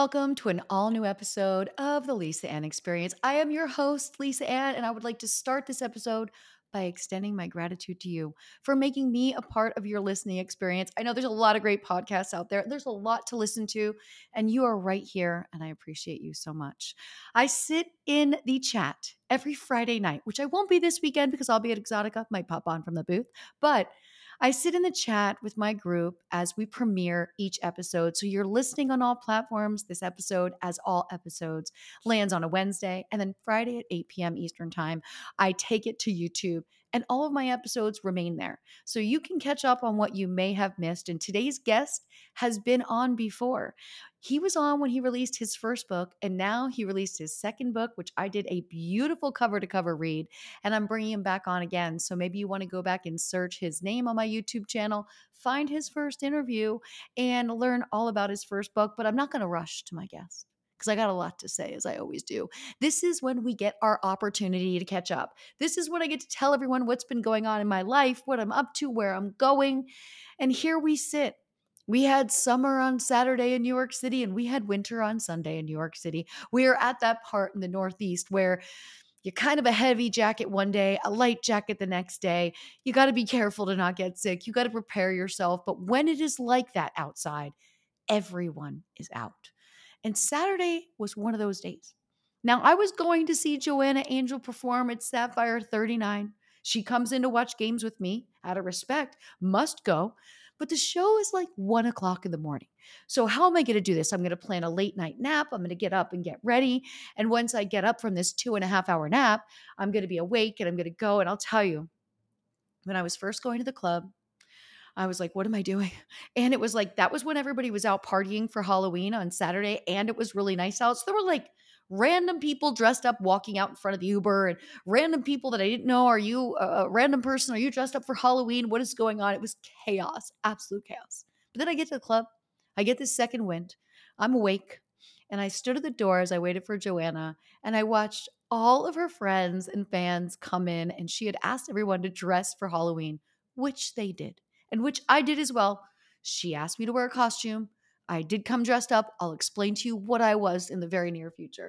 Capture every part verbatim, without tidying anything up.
welcome to an all new episode of the Lisa Ann Experience. I am your host, Lisa Ann, and I would like to start this episode by extending my gratitude to you for making me a part of your listening experience. I know there's a lot of great podcasts out there, there's a lot to listen to, and you are right here, and I appreciate you so much. I sit in the chat every Friday night, which I won't be this weekend because I'll be at Exotica, might pop on from the booth, but I sit in the chat with my group as we premiere each episode. So you're listening on all platforms. This episode, as all episodes, lands on a Wednesday. And then Friday at eight p.m. Eastern Time, I take it to YouTube. And all of my episodes remain there. So you can catch up on what you may have missed. And today's guest has been on before. He was on when he released his first book. And now he released his second book, which I did a beautiful cover to cover read, and I'm bringing him back on again. So maybe you want to go back and search his name on my YouTube channel, find his first interview, and learn all about his first book. But I'm not going to rush to my guest because I got a lot to say, as I always do. This is when we get our opportunity to catch up. This is when I get to tell everyone what's been going on in my life, what I'm up to, where I'm going. And here we sit. We had summer on Saturday in New York City, and we had winter on Sunday in New York City. We are at that part in the Northeast where you're kind of a heavy jacket one day, a light jacket the next day. You got to be careful to not get sick. You got to prepare yourself. But when it is like that outside, everyone is out. And Saturday was one of those days. Now, I was going to see Joanna Angel perform at Sapphire thirty-nine. She comes in to watch games with me out of respect, must go. But the show is like one o'clock in the morning. So, how am I going to do this? I'm going to plan a late night nap. I'm going to get up and get ready. And once I get up from this two and a half hour nap, I'm going to be awake and I'm going to go. And I'll tell you, when I was first going to the club, I was like, what am I doing? And it was like, that was when everybody was out partying for Halloween on Saturday, and it was really nice out. So there were like random people dressed up walking out in front of the Uber, and random people that I didn't know. Are you a random person? Are you dressed up for Halloween? What is going on? It was chaos, absolute chaos. But then I get to the club. I get this second wind. I'm awake. And I stood at the door as I waited for Joanna, and I watched all of her friends and fans come in, and she had asked everyone to dress for Halloween, which they did, and which I did as well. She asked me to wear a costume. I did come dressed up. I'll explain to you what I was in the very near future.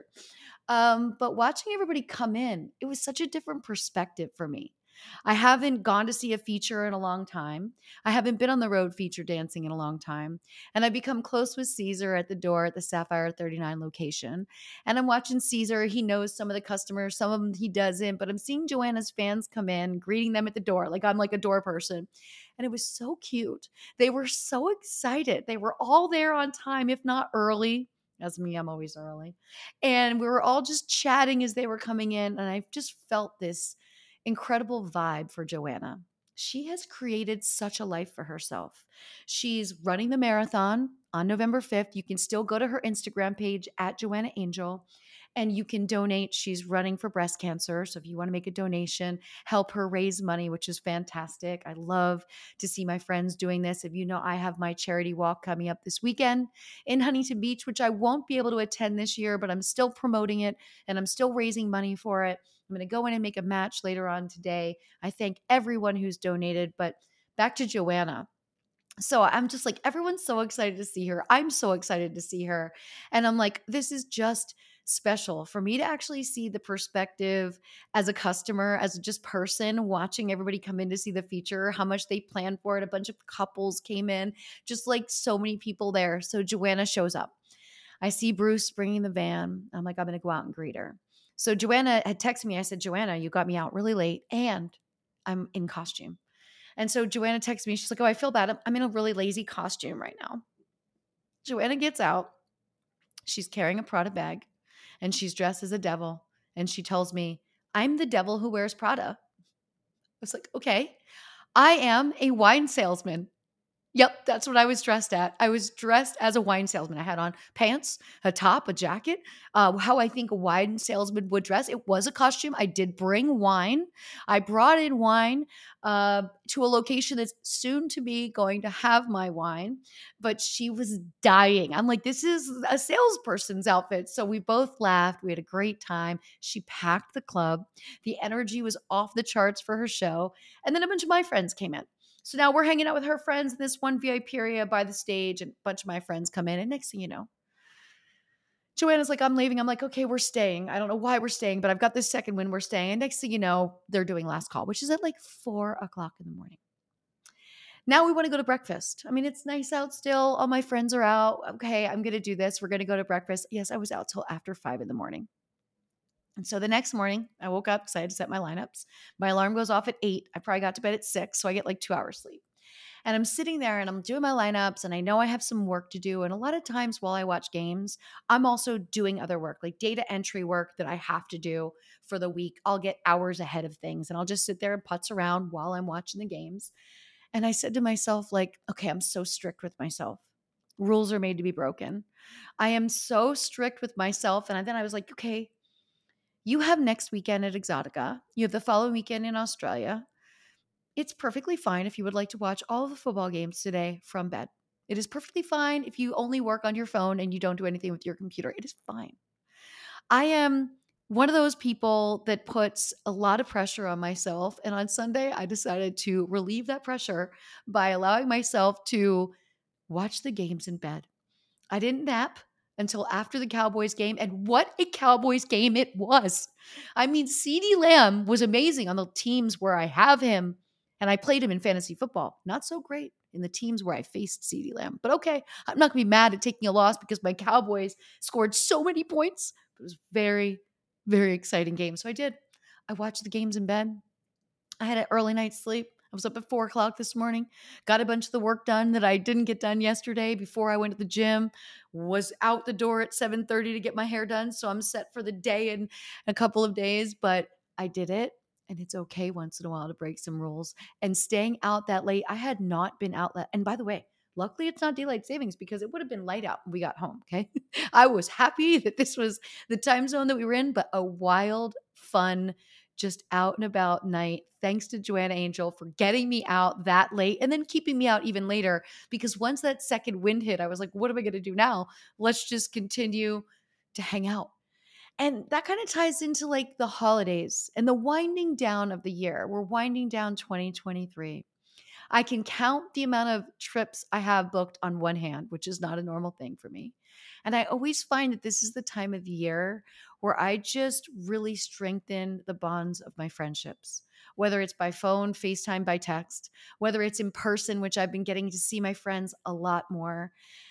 Um, but watching everybody come in, it was such a different perspective for me. I haven't gone to see a feature in a long time. I haven't been on the road feature dancing in a long time. And I've become close with Caesar at the door at the Sapphire thirty-nine location. And I'm watching Caesar. He knows some of the customers, some of them he doesn't. But I'm seeing Joanna's fans come in, greeting them at the door. Like I'm like a door person. And it was so cute. They were so excited. They were all there on time, if not early. As me, I'm always early. And we were all just chatting as they were coming in. And I just felt this incredible vibe for Joanna. She has created such a life for herself. She's running the marathon on November fifth. You can still go to her Instagram page at Joanna Angel and you can donate. She's running for breast cancer. So if you want to make a donation, help her raise money, which is fantastic. I love to see my friends doing this. If you know, I have my charity walk coming up this weekend in Huntington Beach, which I won't be able to attend this year, but I'm still promoting it and I'm still raising money for it. I'm going to go in and make a match later on today. I thank everyone who's donated, but back to Joanna. So I'm just like, everyone's so excited to see her. I'm so excited to see her. And I'm like, this is just special for me to actually see the perspective as a customer, as a just person watching everybody come in to see the feature, how much they planned for it. A bunch of couples came in, just like so many people there. So Joanna shows up. I see Bruce bringing the van. I'm like, I'm going to go out and greet her. So Joanna had texted me. I said, Joanna, you got me out really late and I'm in costume. And so Joanna texted me. She's like, oh, I feel bad. I'm in a really lazy costume right now. Joanna gets out. She's carrying a Prada bag and she's dressed as a devil. And she tells me, I'm the devil who wears Prada. I was like, okay. I am a wine salesman. Yep, that's what I was dressed at. I was dressed as a wine salesman. I had on pants, a top, a jacket, uh, how I think a wine salesman would dress. It was a costume. I did bring wine. I brought in wine uh, to a location that's soon to be going to have my wine, but she was dying. I'm like, this is a salesperson's outfit. So we both laughed. We had a great time. She packed the club. The energy was off the charts for her show. And then a bunch of my friends came in. So now we're hanging out with her friends in this one V I P area by the stage, and a bunch of my friends come in. And next thing you know, Joanna's like, I'm leaving. I'm like, okay, we're staying. I don't know why we're staying, but I've got this second win. We're staying. And next thing you know, they're doing last call, which is at like four o'clock in the morning. Now we want to go to breakfast. I mean, it's nice out still. All my friends are out. Okay, I'm going to do this. We're going to go to breakfast. Yes, I was out till after five in the morning. And so the next morning, I woke up because I had to set my lineups. My alarm goes off at eight. I probably got to bed at six, so I get like two hours sleep. And I'm sitting there and I'm doing my lineups, and I know I have some work to do. And a lot of times while I watch games, I'm also doing other work, like data entry work that I have to do for the week. I'll get hours ahead of things, and I'll just sit there and putz around while I'm watching the games. And I said to myself, like, okay, I'm so strict with myself. Rules are made to be broken. I am so strict with myself. And then I was like, okay, you have next weekend at Exotica. You have the following weekend in Australia. It's perfectly fine if you would like to watch all of the football games today from bed. It is perfectly fine if you only work on your phone and you don't do anything with your computer. It is fine. I am one of those people that puts a lot of pressure on myself. And on Sunday, I decided to relieve that pressure by allowing myself to watch the games in bed. I didn't nap until after the Cowboys game, and what a Cowboys game it was. I mean, CeeDee Lamb was amazing on the teams where I have him, and I played him in fantasy football. Not so great in the teams where I faced CeeDee Lamb. But okay, I'm not going to be mad at taking a loss because my Cowboys scored so many points. It was very, very exciting game. So I did. I watched the games in bed. I had an early night's sleep. I was up at four o'clock this morning, got a bunch of the work done that I didn't get done yesterday before I went to the gym, was out the door at seven thirty to get my hair done. So I'm set for the day in a couple of days, but I did it. And it's okay once in a while to break some rules. And staying out that late, I had not been out that. And by the way, luckily it's not daylight savings because it would have been light out when we got home. Okay. I was happy that this was the time zone that we were in, but a wild, fun, just out and about night. Thanks to Joanna Angel for getting me out that late and then keeping me out even later. Because once that second wind hit, I was like, what am I going to do now? Let's just continue to hang out. And that kind of ties into like the holidays and the winding down of the year. We're winding down twenty twenty-three. I can count the amount of trips I have booked on one hand, which is not a normal thing for me. And I always find that this is the time of year where I just really strengthen the bonds of my friendships, whether it's by phone, FaceTime, by text, whether it's in person, which I've been getting to see my friends a lot more.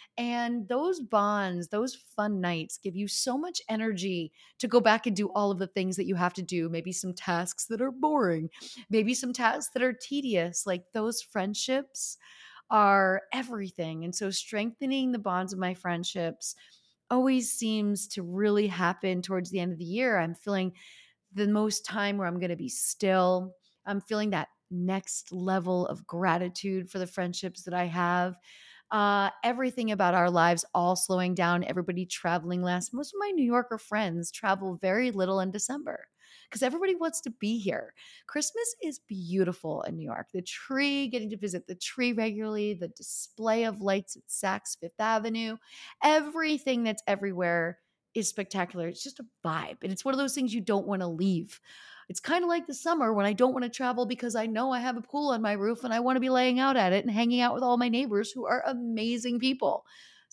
And those bonds, those fun nights give you so much energy to go back and do all of the things that you have to do. Maybe some tasks that are boring, maybe some tasks that are tedious. Like those friendships are everything. And so strengthening the bonds of my friendships always seems to really happen towards the end of the year. I'm feeling the most time where I'm going to be still. I'm feeling that next level of gratitude for the friendships that I have. Uh, everything about our lives all slowing down, everybody traveling less. Most of my New Yorker friends travel very little in December because everybody wants to be here. Christmas is beautiful in New York. The tree, getting to visit the tree regularly, the display of lights at Saks Fifth Avenue, everything that's everywhere is spectacular. It's just a vibe. And it's one of those things you don't want to leave. It's kind of like the summer when I don't want to travel because I know I have a pool on my roof and I want to be laying out at it and hanging out with all my neighbors who are amazing people.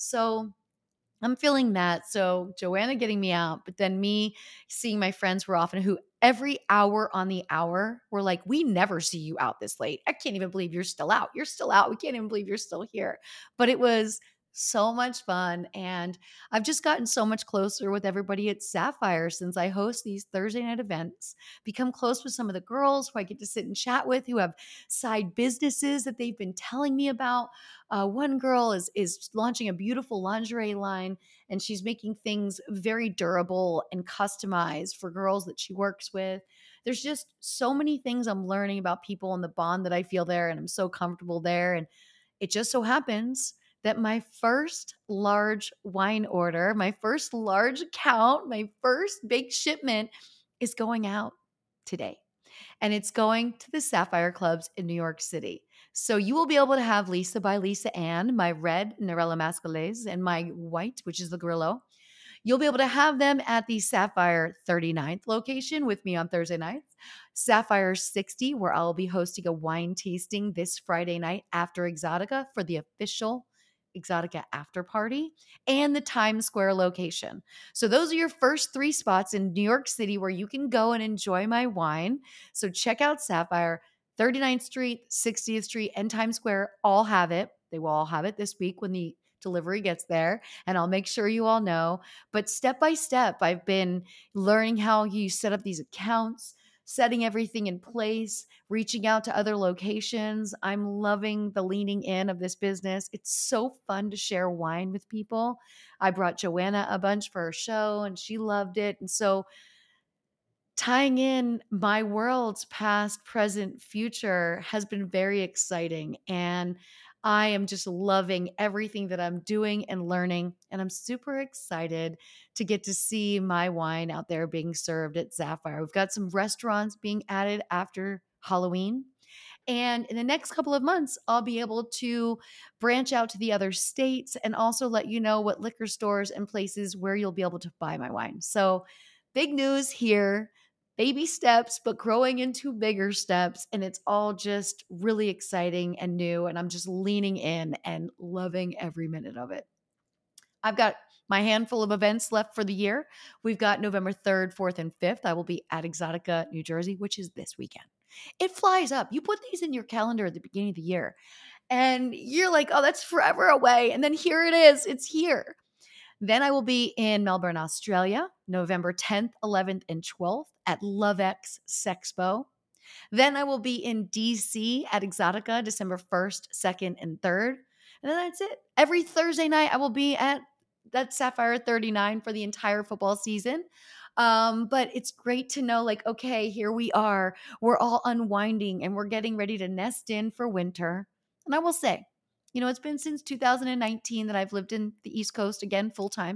So I'm feeling that. So Joanna getting me out, but then me seeing my friends more often who every hour on the hour were like, we never see you out this late. I can't even believe you're still out. You're still out. We can't even believe you're still here. But it was so much fun. And I've just gotten so much closer with everybody at Sapphire since I host these Thursday night events, become close with some of the girls who I get to sit and chat with who have side businesses that they've been telling me about. Uh, one girl is is launching a beautiful lingerie line, and she's making things very durable and customized for girls that she works with. There's just so many things I'm learning about people and the bond that I feel there, and I'm so comfortable there. And it just so happens that my first large wine order, my first large account, my first big shipment is going out today, and it's going to the Sapphire Clubs in New York City. So you will be able to have Lisa by Lisa Ann, my red Narella Mascalese, and my white, which is the Grillo. You'll be able to have them at the Sapphire thirty-ninth location with me on Thursday nights, Sapphire sixty, where I'll be hosting a wine tasting this Friday night after Exotica for the official Exotica after party, and the Times Square location. So those are your first three spots in New York City where you can go and enjoy my wine. So check out Sapphire. thirty-ninth Street, sixtieth Street, and Times Square all have it. They will all have it this week when the delivery gets there, and I'll make sure you all know. But step by step, I've been learning how you set up these accounts, setting everything in place, reaching out to other locations. I'm loving the leaning in of this business. It's so fun to share wine with people. I brought Joanna a bunch for her show and she loved it. And so tying in my world's past, present, future has been very exciting. And I am just loving everything that I'm doing and learning. And I'm super excited to get to see my wine out there being served at Sapphire. We've got some restaurants being added after Halloween. And in the next couple of months, I'll be able to branch out to the other states and also let you know what liquor stores and places where you'll be able to buy my wine. So, big news here, baby steps, but growing into bigger steps. And it's all just really exciting and new. And I'm just leaning in and loving every minute of it. I've got my handful of events left for the year. We've got November third, fourth, and fifth. I will be at Exotica, New Jersey, which is this weekend. It flies up. You put these in your calendar at the beginning of the year, and you're like, oh, that's forever away. And then here it is. It's here. Then I will be in Melbourne, Australia, November tenth, eleventh, and twelfth at LoveX Sexpo. Then I will be in D C at Exotica December first, second, and third. And then that's it. Every Thursday night, I will be at that Sapphire thirty-nine for the entire football season. Um, but it's great to know, like, okay, here we are. We're all unwinding and we're getting ready to nest in for winter. And I will say, you know, it's been since two thousand nineteen that I've lived in the East Coast again full time.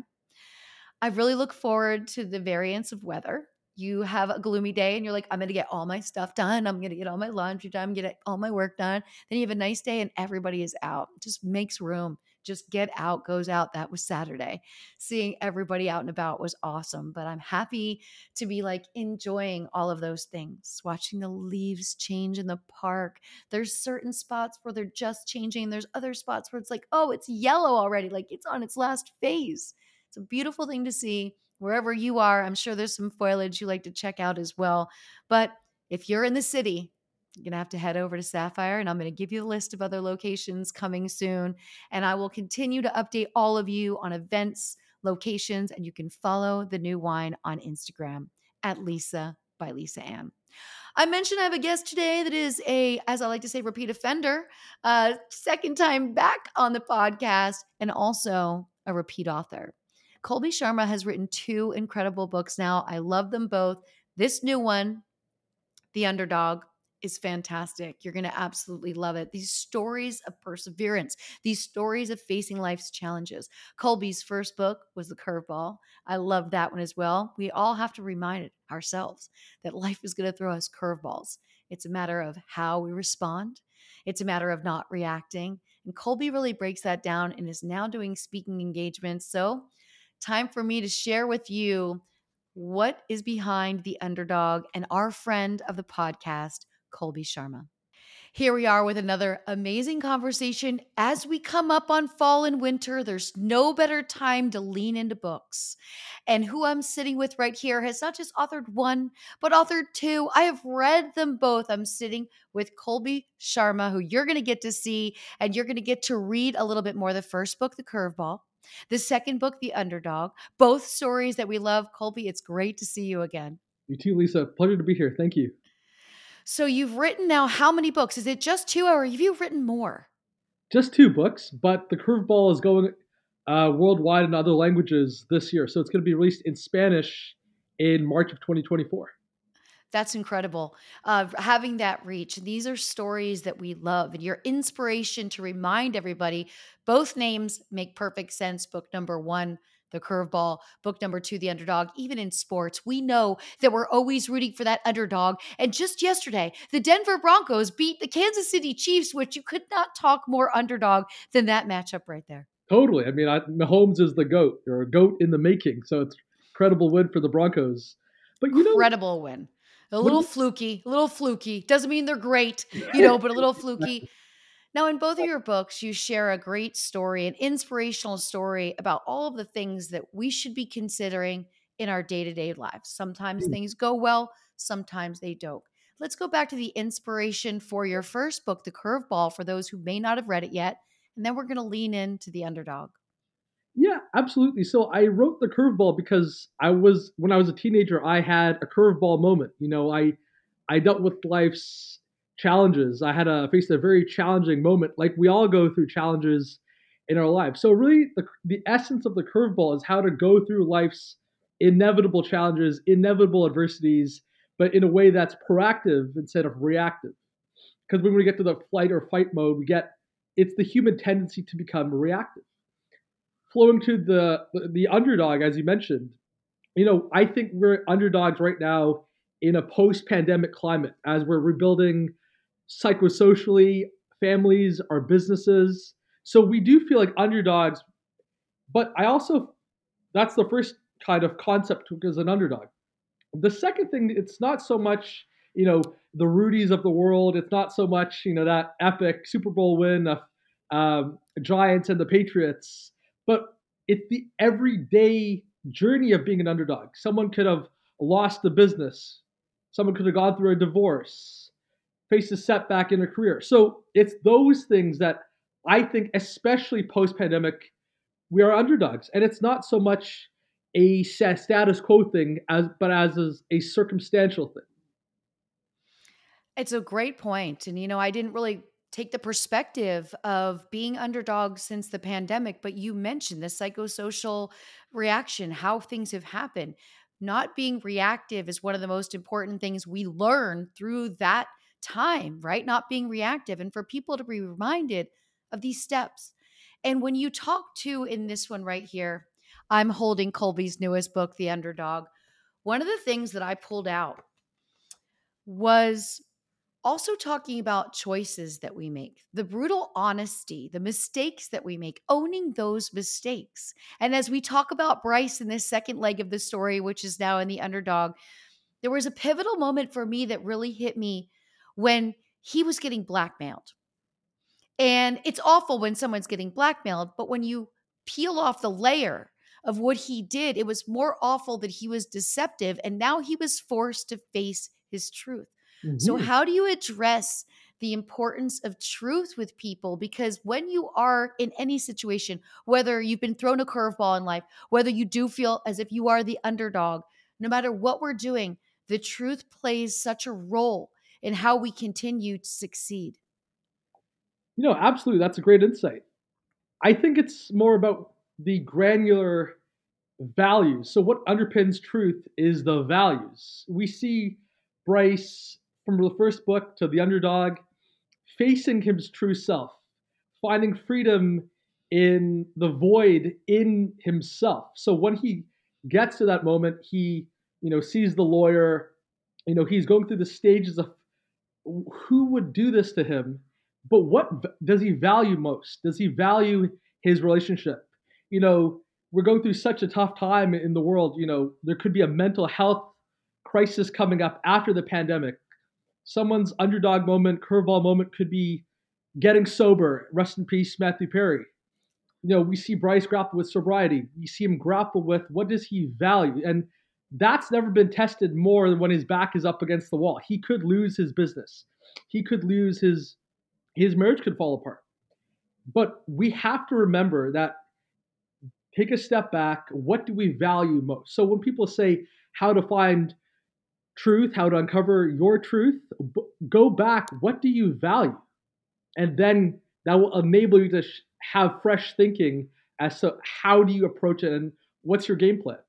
I really look forward to the variance of weather. You have a gloomy day and you're like, I'm going to get all my stuff done. I'm going to get all my laundry done, get all my work done. Then you have a nice day and everybody is out. It just makes room. Just get out, goes out. That was Saturday. Seeing everybody out and about was awesome. But I'm happy to be like enjoying all of those things, watching the leaves change in the park. There's certain spots where they're just changing. There's other spots where it's like, oh, it's yellow already. Like it's on its last phase. It's a beautiful thing to see wherever you are. I'm sure there's some foliage you like to check out as well. But if you're in the city, you're going to have to head over to Sapphire, and I'm going to give you a list of other locations coming soon. And I will continue to update all of you on events, locations, and you can follow the new wine on Instagram at Lisa by Lisa Ann. I mentioned I have a guest today that is a, as I like to say, repeat offender, uh, second time back on the podcast, and also a repeat author. Colby Sharma has written two incredible books now. I love them both. This new one, The Underdog, is fantastic. You're going to absolutely love it. These stories of perseverance, these stories of facing life's challenges. Colby's first book was The Curveball. I love that one as well. We all have to remind ourselves that life is going to throw us curveballs. It's a matter of how we respond. It's a matter of not reacting. And Colby really breaks that down and is now doing speaking engagements. So, time for me to share with you what is behind The Underdog and our friend of the podcast, Colby Sharma. Here we are with another amazing conversation. As we come up on fall and winter, there's no better time to lean into books. And who I'm sitting with right here has not just authored one, but authored two. I have read them both. I'm sitting with Colby Sharma, who you're going to get to see, and you're going to get to read a little bit more. The first book, The Curveball. The second book, The Underdog. Both stories that we love. Colby, it's great to see you again. You too, Lisa. Pleasure to be here. Thank you. So you've written now how many books? Is it just two or have you written more? Just two books, but The Curveball is going uh, worldwide in other languages this year. So it's going to be released in Spanish in March of twenty twenty-four. That's incredible. Uh, having that reach. These are stories that we love, and your inspiration to remind everybody. Both names make perfect sense. Book number one, The Curveball. Book number two, The Underdog. Even in sports, we know that we're always rooting for that underdog. And just yesterday, the Denver Broncos beat the Kansas City Chiefs, which you could not talk more underdog than that matchup right there. Totally. I mean, I, Mahomes is the GOAT, or a GOAT in the making. So it's an incredible win for the Broncos. But you know, Incredible win. A what, little fluky, a little fluky. Doesn't mean they're great, you know, but a little fluky. Now, in both of your books, you share a great story, an inspirational story about all of the things that we should be considering in our day to day lives. Sometimes things go well, sometimes they don't. Let's go back to the inspiration for your first book, The Curveball, for those who may not have read it yet. And then we're going to lean into the underdog. Yeah, absolutely. So I wrote the curveball because I was when I was a teenager, I had a curveball moment. You know, I I dealt with life's challenges. I had a faced a very challenging moment, like we all go through challenges in our lives. So really, the the essence of the curveball is how to go through life's inevitable challenges, inevitable adversities, but in a way that's proactive instead of reactive. Because when we get to the flight or fight mode, we get it's the human tendency to become reactive. Flowing to the, the the underdog, as you mentioned, you know, I think we're underdogs right now in a post-pandemic climate as we're rebuilding psychosocially, families, our businesses. So we do feel like underdogs, but I also that's the first kind of concept as an underdog. The second thing, it's not so much, you know, the Rudies of the world. It's not so much, you know, that epic Super Bowl win of um, Giants and the Patriots, but it's the everyday journey of being an underdog. Someone could have lost the business. Someone could have gone through a divorce, faced a setback in a career. So it's those things that I think, especially post pandemic, we are underdogs, and it's not so much a status quo thing as but as a circumstantial thing. It's a great point. And, you know, I didn't really take the perspective of being underdog since the pandemic, but you mentioned the psychosocial reaction, how things have happened. Not being reactive is one of the most important things we learn through that time, right? Not being reactive. And for people to be reminded of these steps. And when you talk to in this one right here, I'm holding Colby's newest book, The Underdog. One of the things that I pulled out was also talking about choices that we make, the brutal honesty, the mistakes that we make, owning those mistakes. And as we talk about Bryce in this second leg of the story, which is now in the underdog, there was a pivotal moment for me that really hit me when he was getting blackmailed. And it's awful when someone's getting blackmailed, but when you peel off the layer of what he did, it was more awful that he was deceptive and now he was forced to face his truth. So, Mm-hmm. how do you address the importance of truth with people? Because when you are in any situation, whether you've been thrown a curveball in life, whether you do feel as if you are the underdog, no matter what we're doing, the truth plays such a role in how we continue to succeed. You know, absolutely, that's a great insight. I think it's more about the granular values. So, what underpins truth is the values. We see Bryce from the first book to the underdog facing his true self, finding freedom in the void in himself. So when he gets to that moment, he, you know, sees the lawyer, you know, he's going through the stages of who would do this to him, but what does he value most? Does he value his relationship? You know, we're going through such a tough time in the world. You know, there could be a mental health crisis coming up after the pandemic. Someone's underdog moment, curveball moment could be getting sober. Rest in peace, Matthew Perry. You know, we see Bryce grapple with sobriety. We see him grapple with what does he value, and that's never been tested more than when his back is up against the wall. He could lose his business. He could lose his his marriage could fall apart. But we have to remember that take a step back. What do we value most? So when people say how to find truth, how to uncover your truth, go back. What do you value? And then that will enable you to sh- have fresh thinking as to how do you approach it and what's your game plan.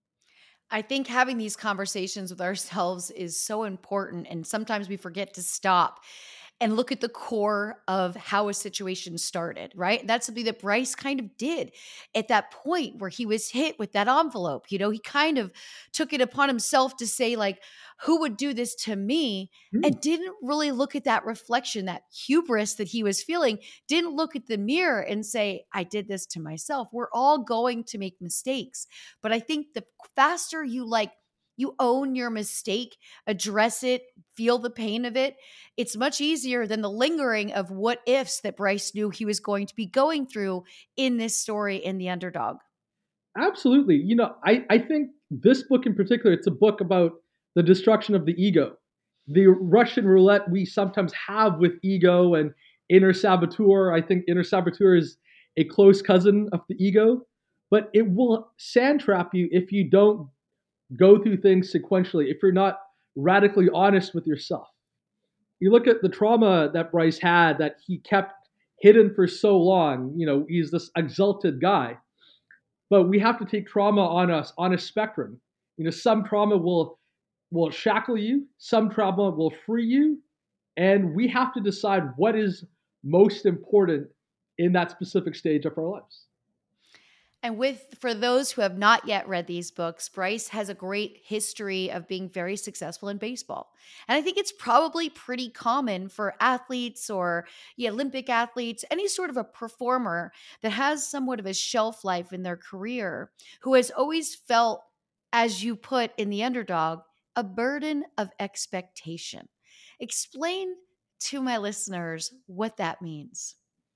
I think having these conversations with ourselves is so important. And sometimes we forget to stop and look at the core of how a situation started, right? That's something that Bryce kind of did at that point where he was hit with that envelope. You know, he kind of took it upon himself to say, like, who would do this to me? Hmm. And didn't really look at that reflection, that hubris that he was feeling, didn't look at the mirror and say, I did this to myself. We're all going to make mistakes. But I think the faster you like You own your mistake, address it, feel the pain of it. It's much easier than the lingering of what ifs that Bryce knew he was going to be going through in this story in The Underdog. Absolutely. You know, I, I think this book in particular, it's a book about the destruction of the ego. The Russian roulette we sometimes have with ego and inner saboteur. I think inner saboteur is a close cousin of the ego, but it will sand trap you if you don't go through things sequentially, if you're not radically honest with yourself. You look at the trauma that Bryce had that he kept hidden for so long. You know, he's this exalted guy, but we have to take trauma on us on a spectrum. You know, some trauma will will shackle you, some trauma will free you, and we have to decide what is most important in that specific stage of our lives. And with for those who have not yet read these books, Bryce has a great history of being very successful in baseball. And I think it's probably pretty common for athletes or yeah, Olympic athletes, any sort of a performer that has somewhat of a shelf life in their career, who has always felt, as you put in The Underdog, a burden of expectation. Explain to my listeners what that means.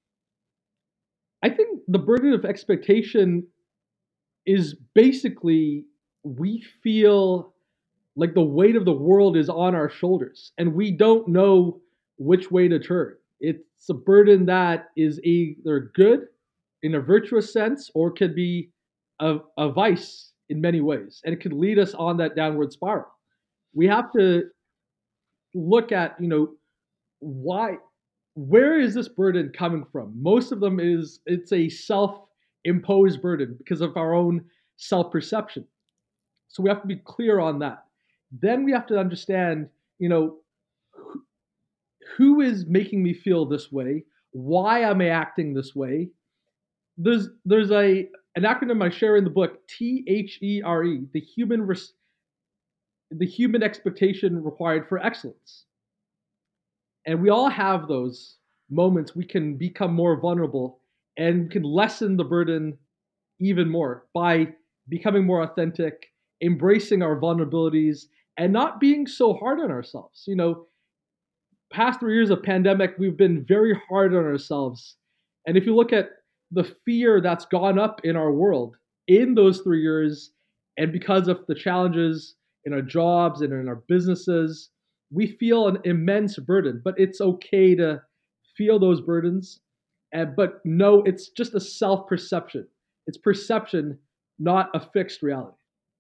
I think the burden of expectation is basically we feel like the weight of the world is on our shoulders and we don't know which way to turn. It's a burden that is either good in a virtuous sense or could be a, a vice in many ways. And it could lead us on that downward spiral. We have to look at, you know, why, where is this burden coming from? Most of them is it's a self imposed burden because of our own self perception. So we have to be clear on that. Then we have to understand, you know, who, who is making me feel this way? Why am I acting this way? There's there's a an acronym I share in the book, T H E R E, the human res, the human expectation required for excellence. And we all have those moments we can become more vulnerable and can lessen the burden even more by becoming more authentic, embracing our vulnerabilities, and not being so hard on ourselves. You know, past three years of pandemic, we've been very hard on ourselves. And if you look at the fear that's gone up in our world in those three years, and because of the challenges in our jobs and in our businesses, we feel an immense burden. But it's okay to feel those burdens, and but no, it's just a self perception. It's perception, not a fixed reality.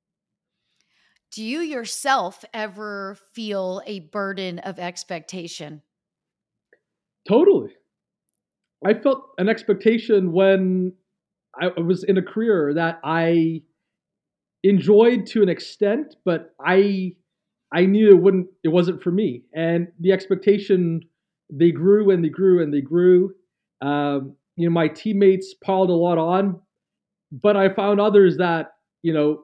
Do you yourself ever feel a burden of expectation? Totally. I felt an expectation when I was in a career that I enjoyed to an extent, but I I knew it wouldn't it wasn't for me. And the expectation they grew and they grew and they grew. Um, you know, my teammates piled a lot on, but I found others that, you know,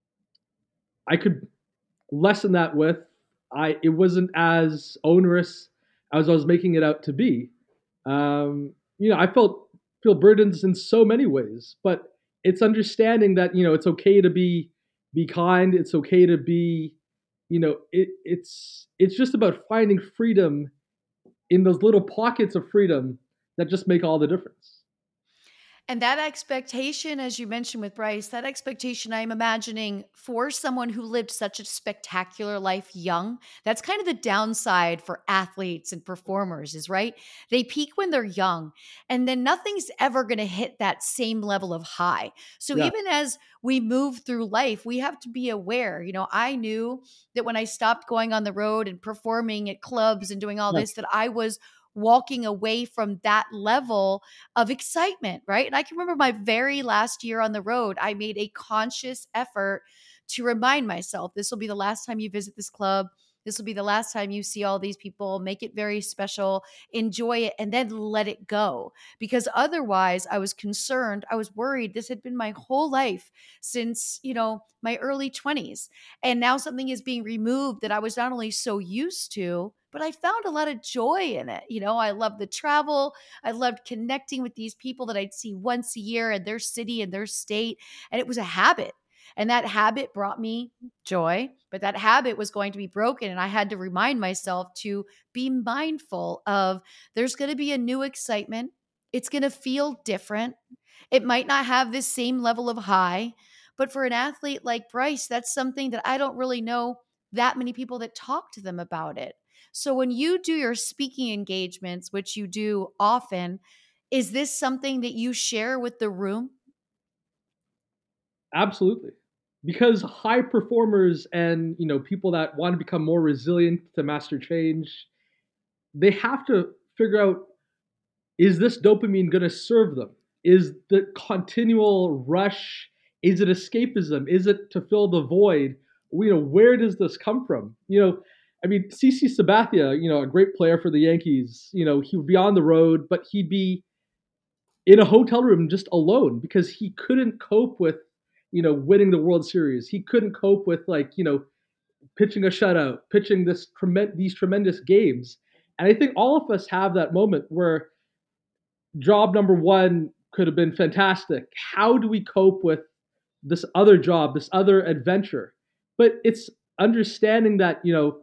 I could lessen that with. I it wasn't as onerous as I was making it out to be. Um, you know, I felt feel burdens in so many ways, but it's understanding that you know it's okay to be be kind. It's okay to be, you know, it, it's it's just about finding freedom in those little pockets of freedom that just make all the difference. And that expectation, as you mentioned with Bryce, that expectation I'm imagining for someone who lived such a spectacular life young, that's kind of the downside for athletes and performers, is right? They peak when they're young, and then nothing's ever going to hit that same level of high. So Yeah, even as we move through life, we have to be aware. You know, I knew that when I stopped going on the road and performing at clubs and doing all yeah, this, that I was walking away from that level of excitement, right? And I can remember my very last year on the road, I made a conscious effort to remind myself this will be the last time you visit this club. This will be the last time you see all these people. Make it very special, enjoy it, and then let it go. Because otherwise, I was concerned. I was worried. This had been my whole life since, you know, my early twenties. And now something is being removed that I was not only so used to, but I found a lot of joy in it. You know, I love the travel. I loved connecting with these people that I'd see once a year in their city and their state. And it was a habit. And that habit brought me joy, but that habit was going to be broken. And I had to remind myself to be mindful of there's going to be a new excitement. It's going to feel different. It might not have this same level of high, but for an athlete like Bryce, that's something that I don't really know that many people that talk to them about it. So when you do your speaking engagements, which you do often, is this something that you share with the room? Absolutely. Because high performers and, you know, people that want to become more resilient to master change, they have to figure out, is this dopamine going to serve them? Is the continual rush, is it escapism? Is it to fill the void? You know, where does this come from? You know, I mean, CC Sabathia, you know, a great player for the Yankees, you know, he would be on the road, but he'd be in a hotel room just alone because he couldn't cope with, you know, winning the World Series. He couldn't cope with, like, you know, pitching a shutout, pitching this trem- these tremendous games. And I think all of us have that moment where job number one could have been fantastic. How do we cope with this other job, this other adventure? But it's understanding that, you know,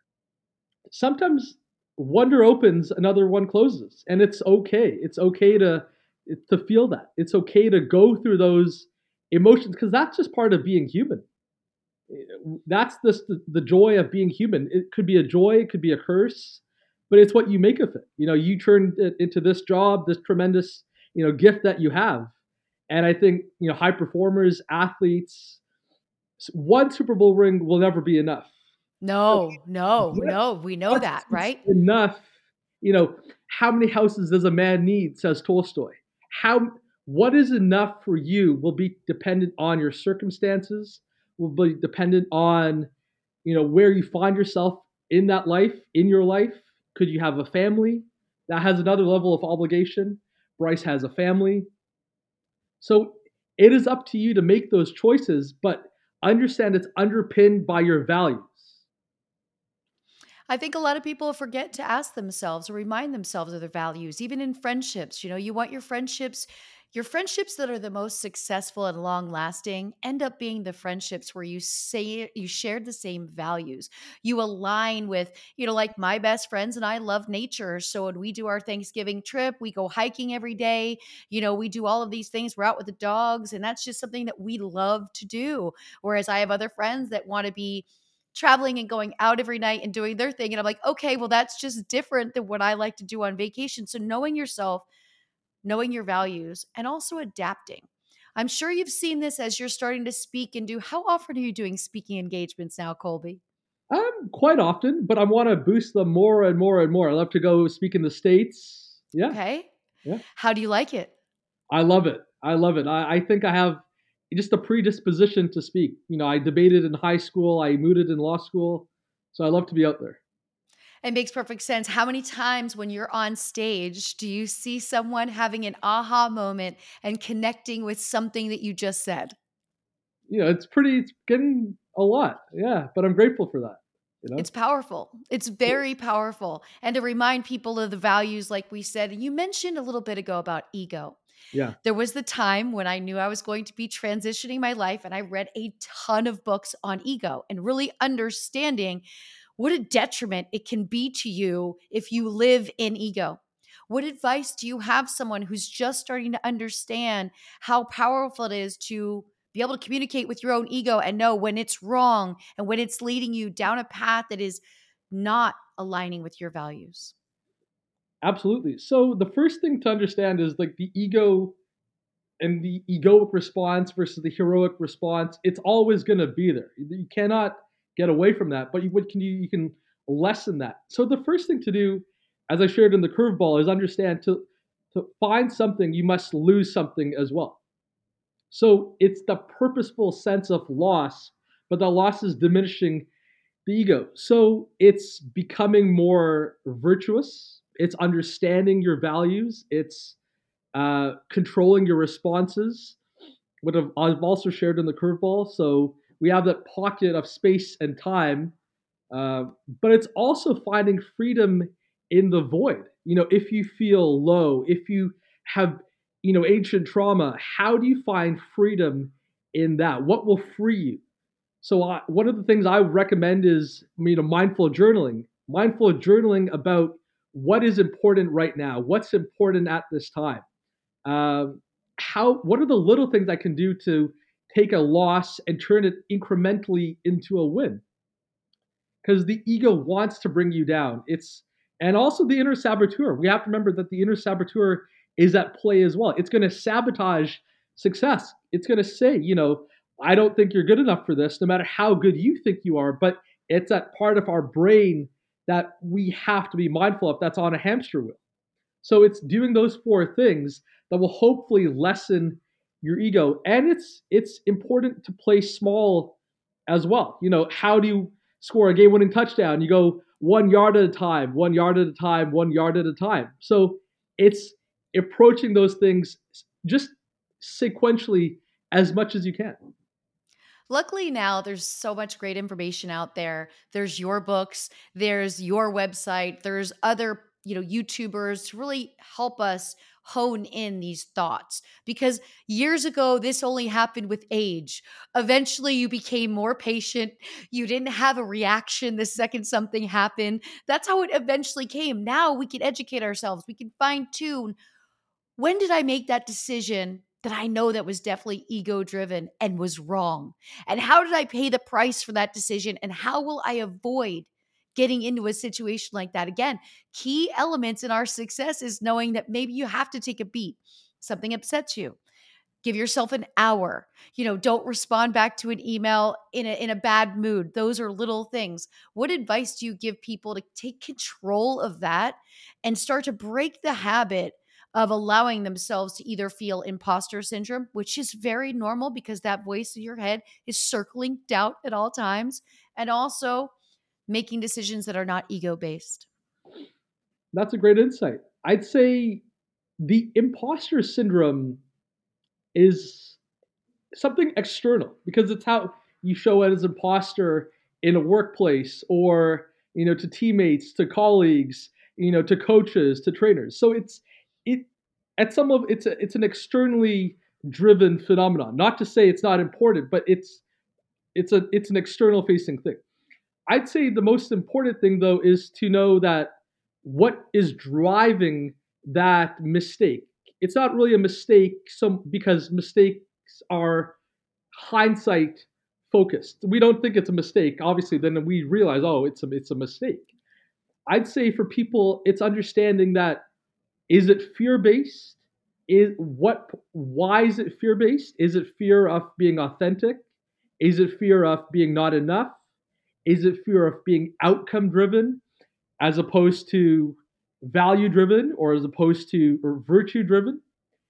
sometimes one door opens, another one closes, and it's okay. It's okay to to feel that. It's okay to go through those emotions because that's just part of being human. That's the, the the joy of being human. It could be a joy, it could be a curse, but it's what you make of it. You know, you turn it into this job, this tremendous, you know, gift that you have. And I think, you know, high performers, athletes, one Super Bowl ring will never be enough. No, no, What, no. We know that, constitutes right? enough? You know, how many houses does a man need? Says Tolstoy. How what is enough for you will be dependent on your circumstances, will be dependent on, you know, where you find yourself in that life, in your life. Could you have a family that has another level of obligation? Bryce has a family. So it is up to you to make those choices, but understand it's underpinned by your values. I think a lot of people forget to ask themselves or remind themselves of their values, even in friendships. You know, you want your friendships, your friendships that are the most successful and long lasting end up being the friendships where you say you shared the same values. You align with, you know, like my best friends and I love nature. So when we do our Thanksgiving trip, we go hiking every day. You know, we do all of these things. We're out with the dogs, and that's just something that we love to do. Whereas I have other friends that want to be traveling and going out every night and doing their thing. And I'm like, okay, well, that's just different than what I like to do on vacation. So knowing yourself, knowing your values, and also adapting. I'm sure you've seen this as you're starting to speak and do. How often are you doing speaking engagements now, Colby? Um, quite often, but I want to boost them more and more and more. I love to go speak in the States. Yeah, Okay. yeah. How do you like it? I love it. I love it. I, I think I have just a predisposition to speak. You know, I debated in high school, I mooted in law school. So I love to be out there. It makes perfect sense. How many times when you're on stage do you see someone having an aha moment and connecting with something that you just said? You know, it's pretty, it's getting a lot. Yeah, but I'm grateful for that. You know? It's powerful. It's very powerful. And to remind people of the values, like we said, you mentioned a little bit ago about ego. Yeah, There was the time when I knew I was going to be transitioning my life, and I read a ton of books on ego and really understanding what a detriment it can be to you if you live in ego. What advice do you have someone who's just starting to understand how powerful it is to be able to communicate with your own ego and know when it's wrong and when it's leading you down a path that is not aligning with your values? absolutely. So the first thing to understand is like the ego and the egoic response versus the heroic response. It's always going to be there. You cannot get away from that. But you, what can you? You can lessen that. So the first thing to do, as I shared in the curveball, is understand to to find something, you must lose something as well. So it's the purposeful sense of loss, but the loss is diminishing the ego. So it's becoming more virtuous. It's understanding your values. It's uh, controlling your responses, what I've, I've also shared in the curveball. So we have that pocket of space and time, uh, but it's also finding freedom in the void. You know, if you feel low, if you have, you know, ancient trauma, how do you find freedom in that? What will free you? So I, one of the things I would recommend is, you know, mindful journaling. Mindful journaling about what is important right now, what's important at this time. Um, how what are the little things I can do to take a loss and turn it incrementally into a win? Because the ego wants to bring you down. It's and also the inner saboteur. We have to remember that the inner saboteur is at play as well. It's going to sabotage success. It's going to say, you know, I don't think you're good enough for this, no matter how good you think you are. But it's that part of our brain that we have to be mindful of that's on a hamster wheel. So it's doing those four things that will hopefully lessen your ego. And it's it's important to play small as well. You know, how do you score a game-winning touchdown? You go one yard at a time, one yard at a time, one yard at a time. So it's approaching those things just sequentially as much as you can. Luckily now there's so much great information out there. There's your books, there's your website, there's other, you know, YouTubers to really help us hone in these thoughts. Because years ago this only happened with age. Eventually you became more patient. You didn't have a reaction the second something happened. That's how it eventually came. Now we can educate ourselves. We can fine tune, when did I make that decision that I know that was definitely ego driven and was wrong? And how did I pay the price for that decision? And how will I avoid getting into a situation like that again? Key elements in our success is knowing that maybe you have to take a beat. Something upsets you. Give yourself an hour. You know, don't respond back to an email in a in a bad mood. Those are little things. What advice do you give people to take control of that and start to break the habit of allowing themselves to either feel imposter syndrome, which is very normal because that voice in your head is circling doubt at all times, and also making decisions that are not ego based? That's a great insight. I'd say the imposter syndrome is something external because it's how you show it as an imposter in a workplace or you know to teammates, to colleagues, you know to coaches, to trainers. So it's it at some of it's a, it's an externally driven phenomenon. Not to say it's not important, but it's it's a it's an external facing thing. I'd say the most important thing though is to know that what is driving that mistake. It's not really a mistake some because mistakes are hindsight focused. We don't think it's a mistake. Obviously, then we realize, oh, it's a it's a mistake. I'd say for people, it's understanding that is it fear based? Is what? Why is it fear based? Is it fear of being authentic? Is it fear of being not enough? Is it fear of being outcome driven as opposed to value driven or as opposed to or virtue driven?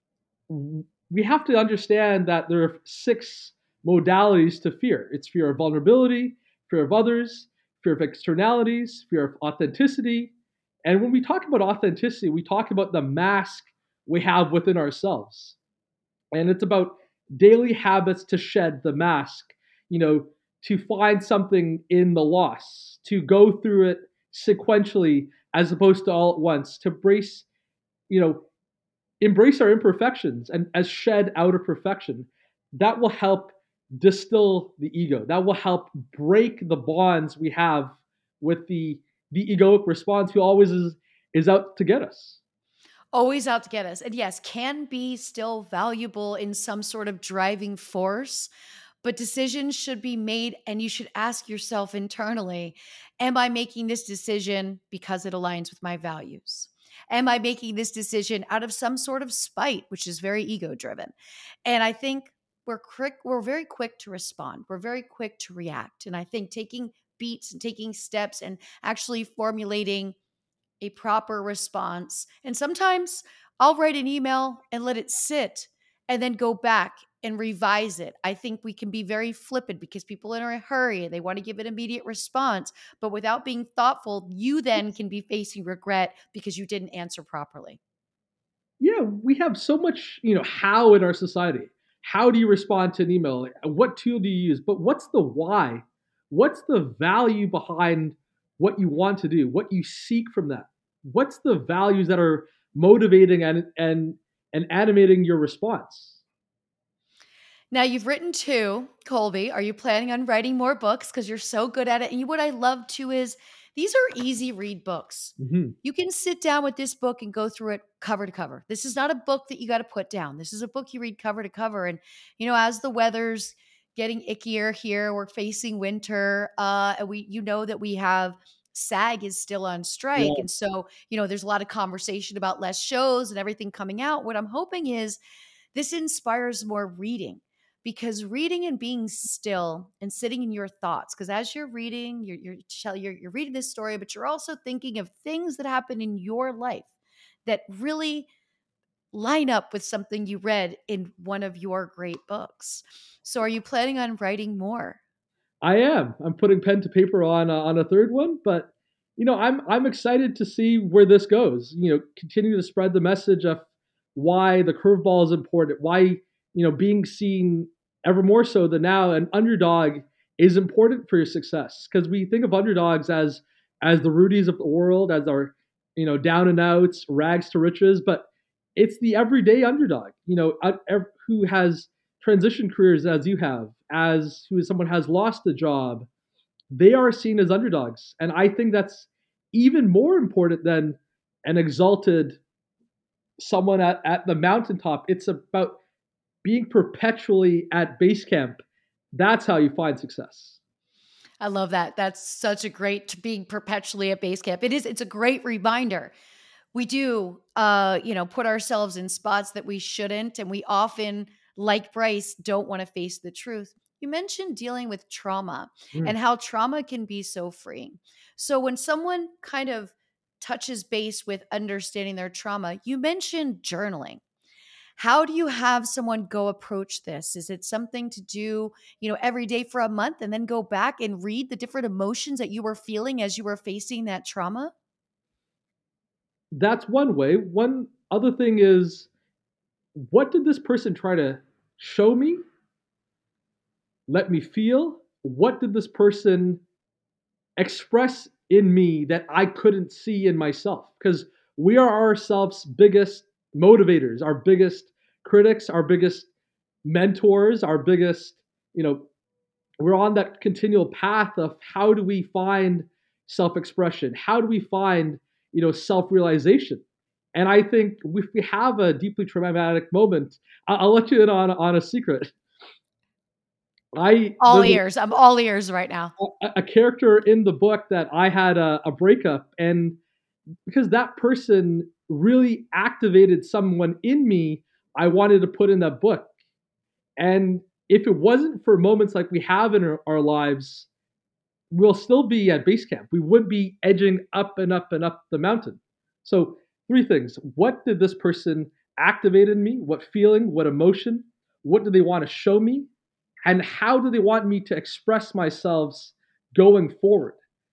We have to understand that there are six modalities to fear. It's fear of vulnerability, fear of others, fear of externalities, fear of authenticity. And when we talk about authenticity, we talk about the mask we have within ourselves. And it's about daily habits to shed the mask, you know, to find something in the loss, to go through it sequentially as opposed to all at once, to brace, you know, embrace our imperfections and as shed out of perfection. That will help distill the ego. That will help break the bonds we have with the the egoic response who always is is out to get us. Always out to get us. And yes, can be still valuable in some sort of driving force, but decisions should be made and you should ask yourself internally, am I making this decision because it aligns with my values? Am I making this decision out of some sort of spite, which is very ego driven? And I think we're quick, we're very quick to respond. We're very quick to react. And I think taking beats and taking steps and actually formulating a proper response. And sometimes I'll write an email and let it sit and then go back and revise it. I think we can be very flippant because people are in a hurry and they want to give an immediate response. But without being thoughtful, you then can be facing regret because you didn't answer properly. Yeah, we have so much, you know, how in our society. How do you respond to an email? Like, what tool do you use? But what's the why? What's the value behind what you want to do? What you seek from that? What's the values that are motivating and and and animating your response? Now you've written two, Colby. Are you planning on writing more books? Because you're so good at it. And you, what I love too is these are easy read books. Hmm. You can sit down with this book and go through it cover to cover. This is not a book that you got to put down. This is a book you read cover to cover. And you know, as the weather's getting ickier here, we're facing winter. Uh, and we, you know, that we have SAG is still on strike, Yeah. and so you know, there's a lot of conversation about less shows and everything coming out. What I'm hoping is this inspires more reading, because reading and being still and sitting in your thoughts, because as you're reading, you're you're, tell- you're you're reading this story, but you're also thinking of things that happen in your life that really line up with something you read in one of your great books. So are you planning on writing more? I am. I'm putting pen to paper on uh, on a third one, but you know, I'm I'm excited to see where this goes. You know, continue to spread the message of why the curveball is important, why you know being seen ever more so than now, an underdog is important for your success. Because we think of underdogs as as the Rudies of the world, as our you know down and outs, rags to riches, but it's the everyday underdog. You know, uh, ev- who has transition careers as you have, as who someone has lost a job, they are seen as underdogs. And I think that's even more important than an exalted someone at, at the mountaintop. It's about being perpetually at base camp. That's how you find success. I love that. That's such a great being perpetually at base camp. It is, it's a great reminder. We do uh, you know, put ourselves in spots that we shouldn't, and we often, like Bryce, don't want to face the truth. You mentioned dealing with trauma Mm. and how trauma can be so freeing. So when someone kind of touches base with understanding their trauma, you mentioned journaling. How do you have someone go approach this? Is it something to do, you know, every day for a month and then go back and read the different emotions that you were feeling as you were facing that trauma? That's one way. One other thing is, what did this person try to show me, let me feel? What did this person express in me that I couldn't see in myself? Because we are ourselves' biggest motivators, our biggest critics, our biggest mentors, our biggest, you know, we're on that continual path of how do we find self-expression? How do we find, you know, self-realization? And I think if we have a deeply traumatic moment, I'll, I'll let you in on on a secret. I All there's ears. I'm all ears right now. a, a character in the book that I had a, a breakup, and because that person really activated someone in me, I wanted to put in that book. And if it wasn't for moments like we have in our, our lives, we'll still be at base camp. We wouldn't be edging up and up and up the mountain. So, three things. What did this person activate in me? What feeling? What emotion? What do they want to show me? And how do they want me to express myself going forward?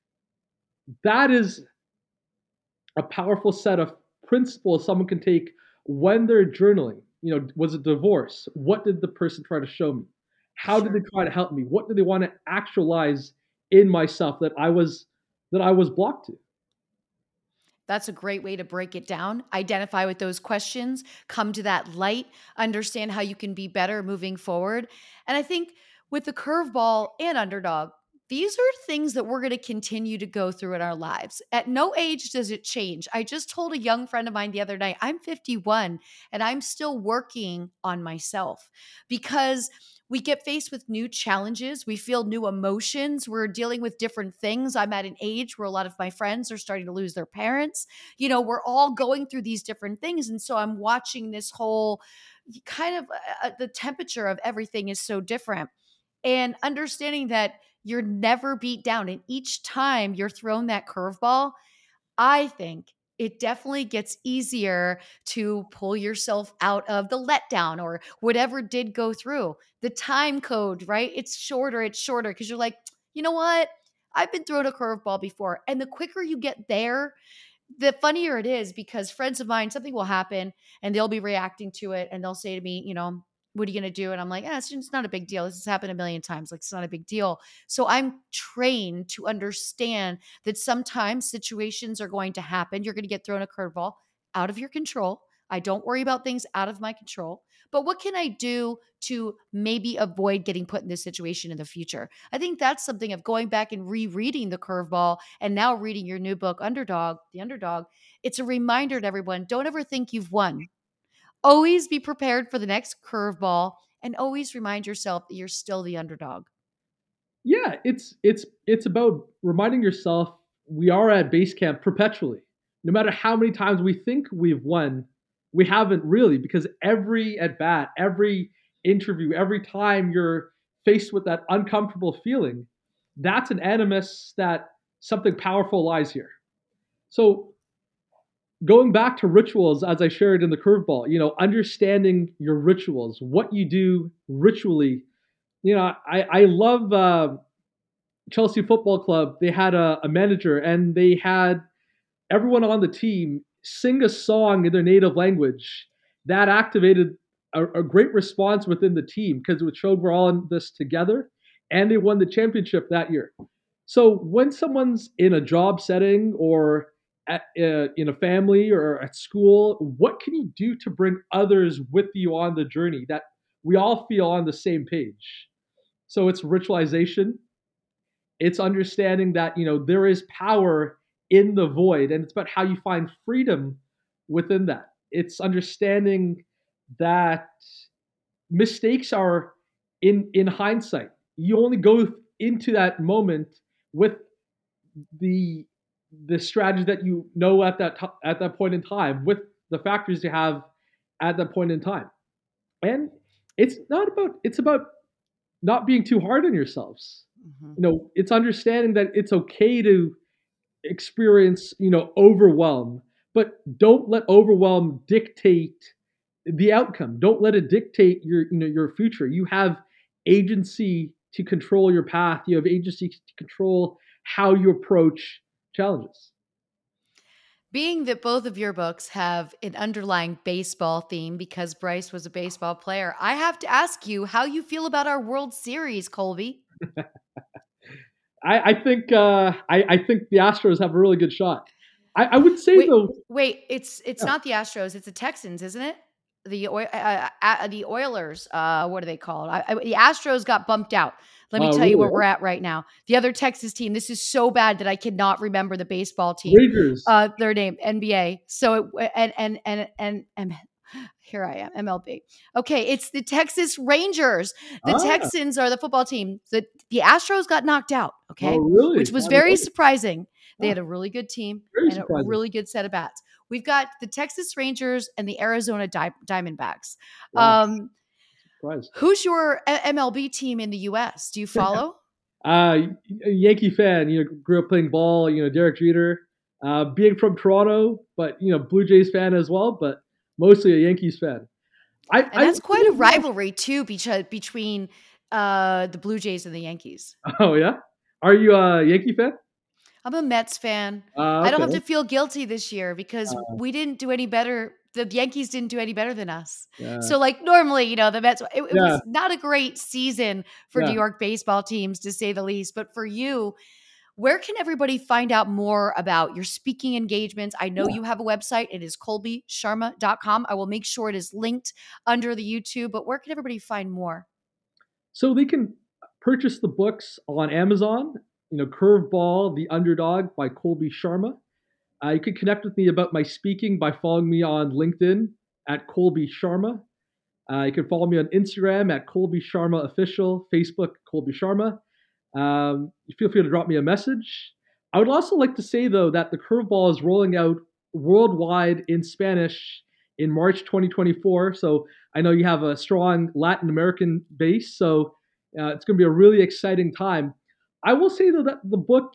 That is a powerful set of principles someone can take when they're journaling. You know, was it divorce? What did the person try to show me? How did they Sure. try to help me? What did they want to actualize in myself that I was that I was blocked to? That's a great way to break it down. Identify with those questions, come to that light, understand how you can be better moving forward. And I think with the curveball and underdog, these are things that we're going to continue to go through in our lives. At no age does it change. I just told a young friend of mine the other night, I'm fifty-one and I'm still working on myself, because we get faced with new challenges. We feel new emotions. We're dealing with different things. I'm at an age where a lot of my friends are starting to lose their parents. You know, we're all going through these different things. And so I'm watching this whole kind of uh, uh, the temperature of everything is so different. And understanding that you're never beat down. And each time you're thrown that curveball, I think it definitely gets easier to pull yourself out of the letdown or whatever did go through. The time code, right? It's shorter, it's shorter because you're like, you know what? I've been thrown a curveball before. And the quicker you get there, the funnier it is, because friends of mine, something will happen and they'll be reacting to it and they'll say to me, you know, what are you going to do? And I'm like, eh, it's just not a big deal. This has happened a million times. Like, it's not a big deal. So I'm trained to understand that sometimes situations are going to happen. You're going to get thrown a curveball out of your control. I don't worry about things out of my control. but what can I do to maybe avoid getting put in this situation in the future? I think that's something of going back and rereading The Curveball and now reading your new book, Underdog, The Underdog. It's a reminder to everyone, don't ever think you've won. Always be prepared for the next curveball and always remind yourself that you're still the underdog. Yeah, it's it's it's about reminding yourself we are at base camp perpetually. No matter how many times we think we've won, we haven't really, because every at bat, every interview, every time you're faced with that uncomfortable feeling, that's an animus that something powerful lies here. So going back to rituals, as I shared in the curveball, you know, understanding your rituals, what you do ritually. You know, I I love uh, Chelsea Football Club. They had a, a manager, and they had everyone on the team sing a song in their native language. That activated a, a great response within the team because it showed we're all in this together, and they won the championship that year. So when someone's in a job setting or at, uh, in a family or at school, what can you do to bring others with you on the journey that we all feel on the same page? So it's ritualization. It's understanding that, you know, there is power in the void, and it's about how you find freedom within that. It's understanding that mistakes are in in hindsight. You only go into that moment with the the strategy that you know at that t- at that point in time, with the factors you have at that point in time. And it's not about it's about not being too hard on yourselves. Mhm. You know, it's understanding that it's okay to experience, you know, overwhelm, but don't let overwhelm dictate the outcome. Don't let it dictate your, you know, your future. You have agency to control your path. You have agency to control how you approach challenges. Being that both of your books have an underlying baseball theme because Bryce was a baseball player, I have to ask you how you feel about our World Series, Colby. I, I think uh, I, I think the Astros have a really good shot. I, I would say Wait, though, wait, it's it's yeah, not the Astros, it's the Texans, isn't it? The Oi- uh, uh, the Oilers, uh, what are they called? I, I, the Astros got bumped out. Let me uh, tell you really, where we're at right now. The other Texas team. This is so bad that I cannot remember the baseball team. Rangers. Uh, their name N B A. So it, and and and and and here I am M L B. Okay, it's the Texas Rangers. The Ah, Texans are the football team. The the Astros got knocked out. oh, Okay, really? which was I didn't very know that. surprising. They Ah, had a really good team very and a surprising. really good set of bats. We've got the Texas Rangers and the Arizona Di- Diamondbacks. Wow, Um, surprised. who's your A- M L B team in the U S? Do you follow? Uh, Yankee fan. You know, grew up playing ball. You know, Derek Jeter. Uh, being from Toronto, but you know, Blue Jays fan as well, but mostly a Yankees fan. I, And I that's quite a rivalry too becha- between uh, the Blue Jays and the Yankees. oh yeah. Are you a Yankee fan? I'm a Mets fan. Uh, I don't okay. have to feel guilty this year because Uh, we didn't do any better. The Yankees didn't do any better than us. yeah, So, like, normally, you know, the Mets, it, it yeah, was not a great season for New yeah. York baseball teams, to say the least. But for you, where can everybody find out more about your speaking engagements? I know Yeah. you have a website. It is colby sharma dot com. I will make sure it is linked under the YouTube, but where can everybody find more? So they can purchase the books on Amazon. You know, Curveball, The Underdog by Colby Sharma. Uh, you can connect with me about my speaking by following me on LinkedIn at Colby Sharma. Uh, you can follow me on Instagram at Colby Sharma Official, Facebook Colby Sharma. Um, feel free to drop me a message. I would also like to say, though, that the Curveball is rolling out worldwide in Spanish in March twenty twenty-four. So I know you have a strong Latin American base, so uh, it's going to be a really exciting time. I will say, though, that the book,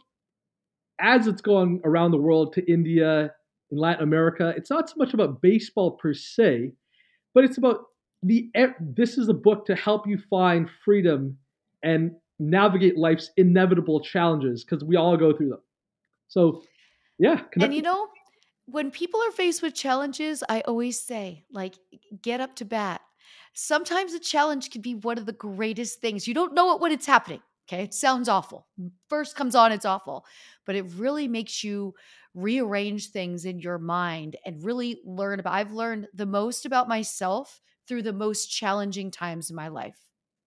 as it's going around the world to India and Latin America, it's not so much about baseball per se, but it's about the this is a book to help you find freedom and navigate life's inevitable challenges because we all go through them. So yeah, And connect. you know, when people are faced with challenges, I always say, like, get up to bat. Sometimes a challenge can be one of the greatest things. You don't know it when it's happening. Okay. It sounds awful. First comes on, it's awful, but it really makes you rearrange things in your mind and really learn about. I've learned the most about myself through the most challenging times in my life.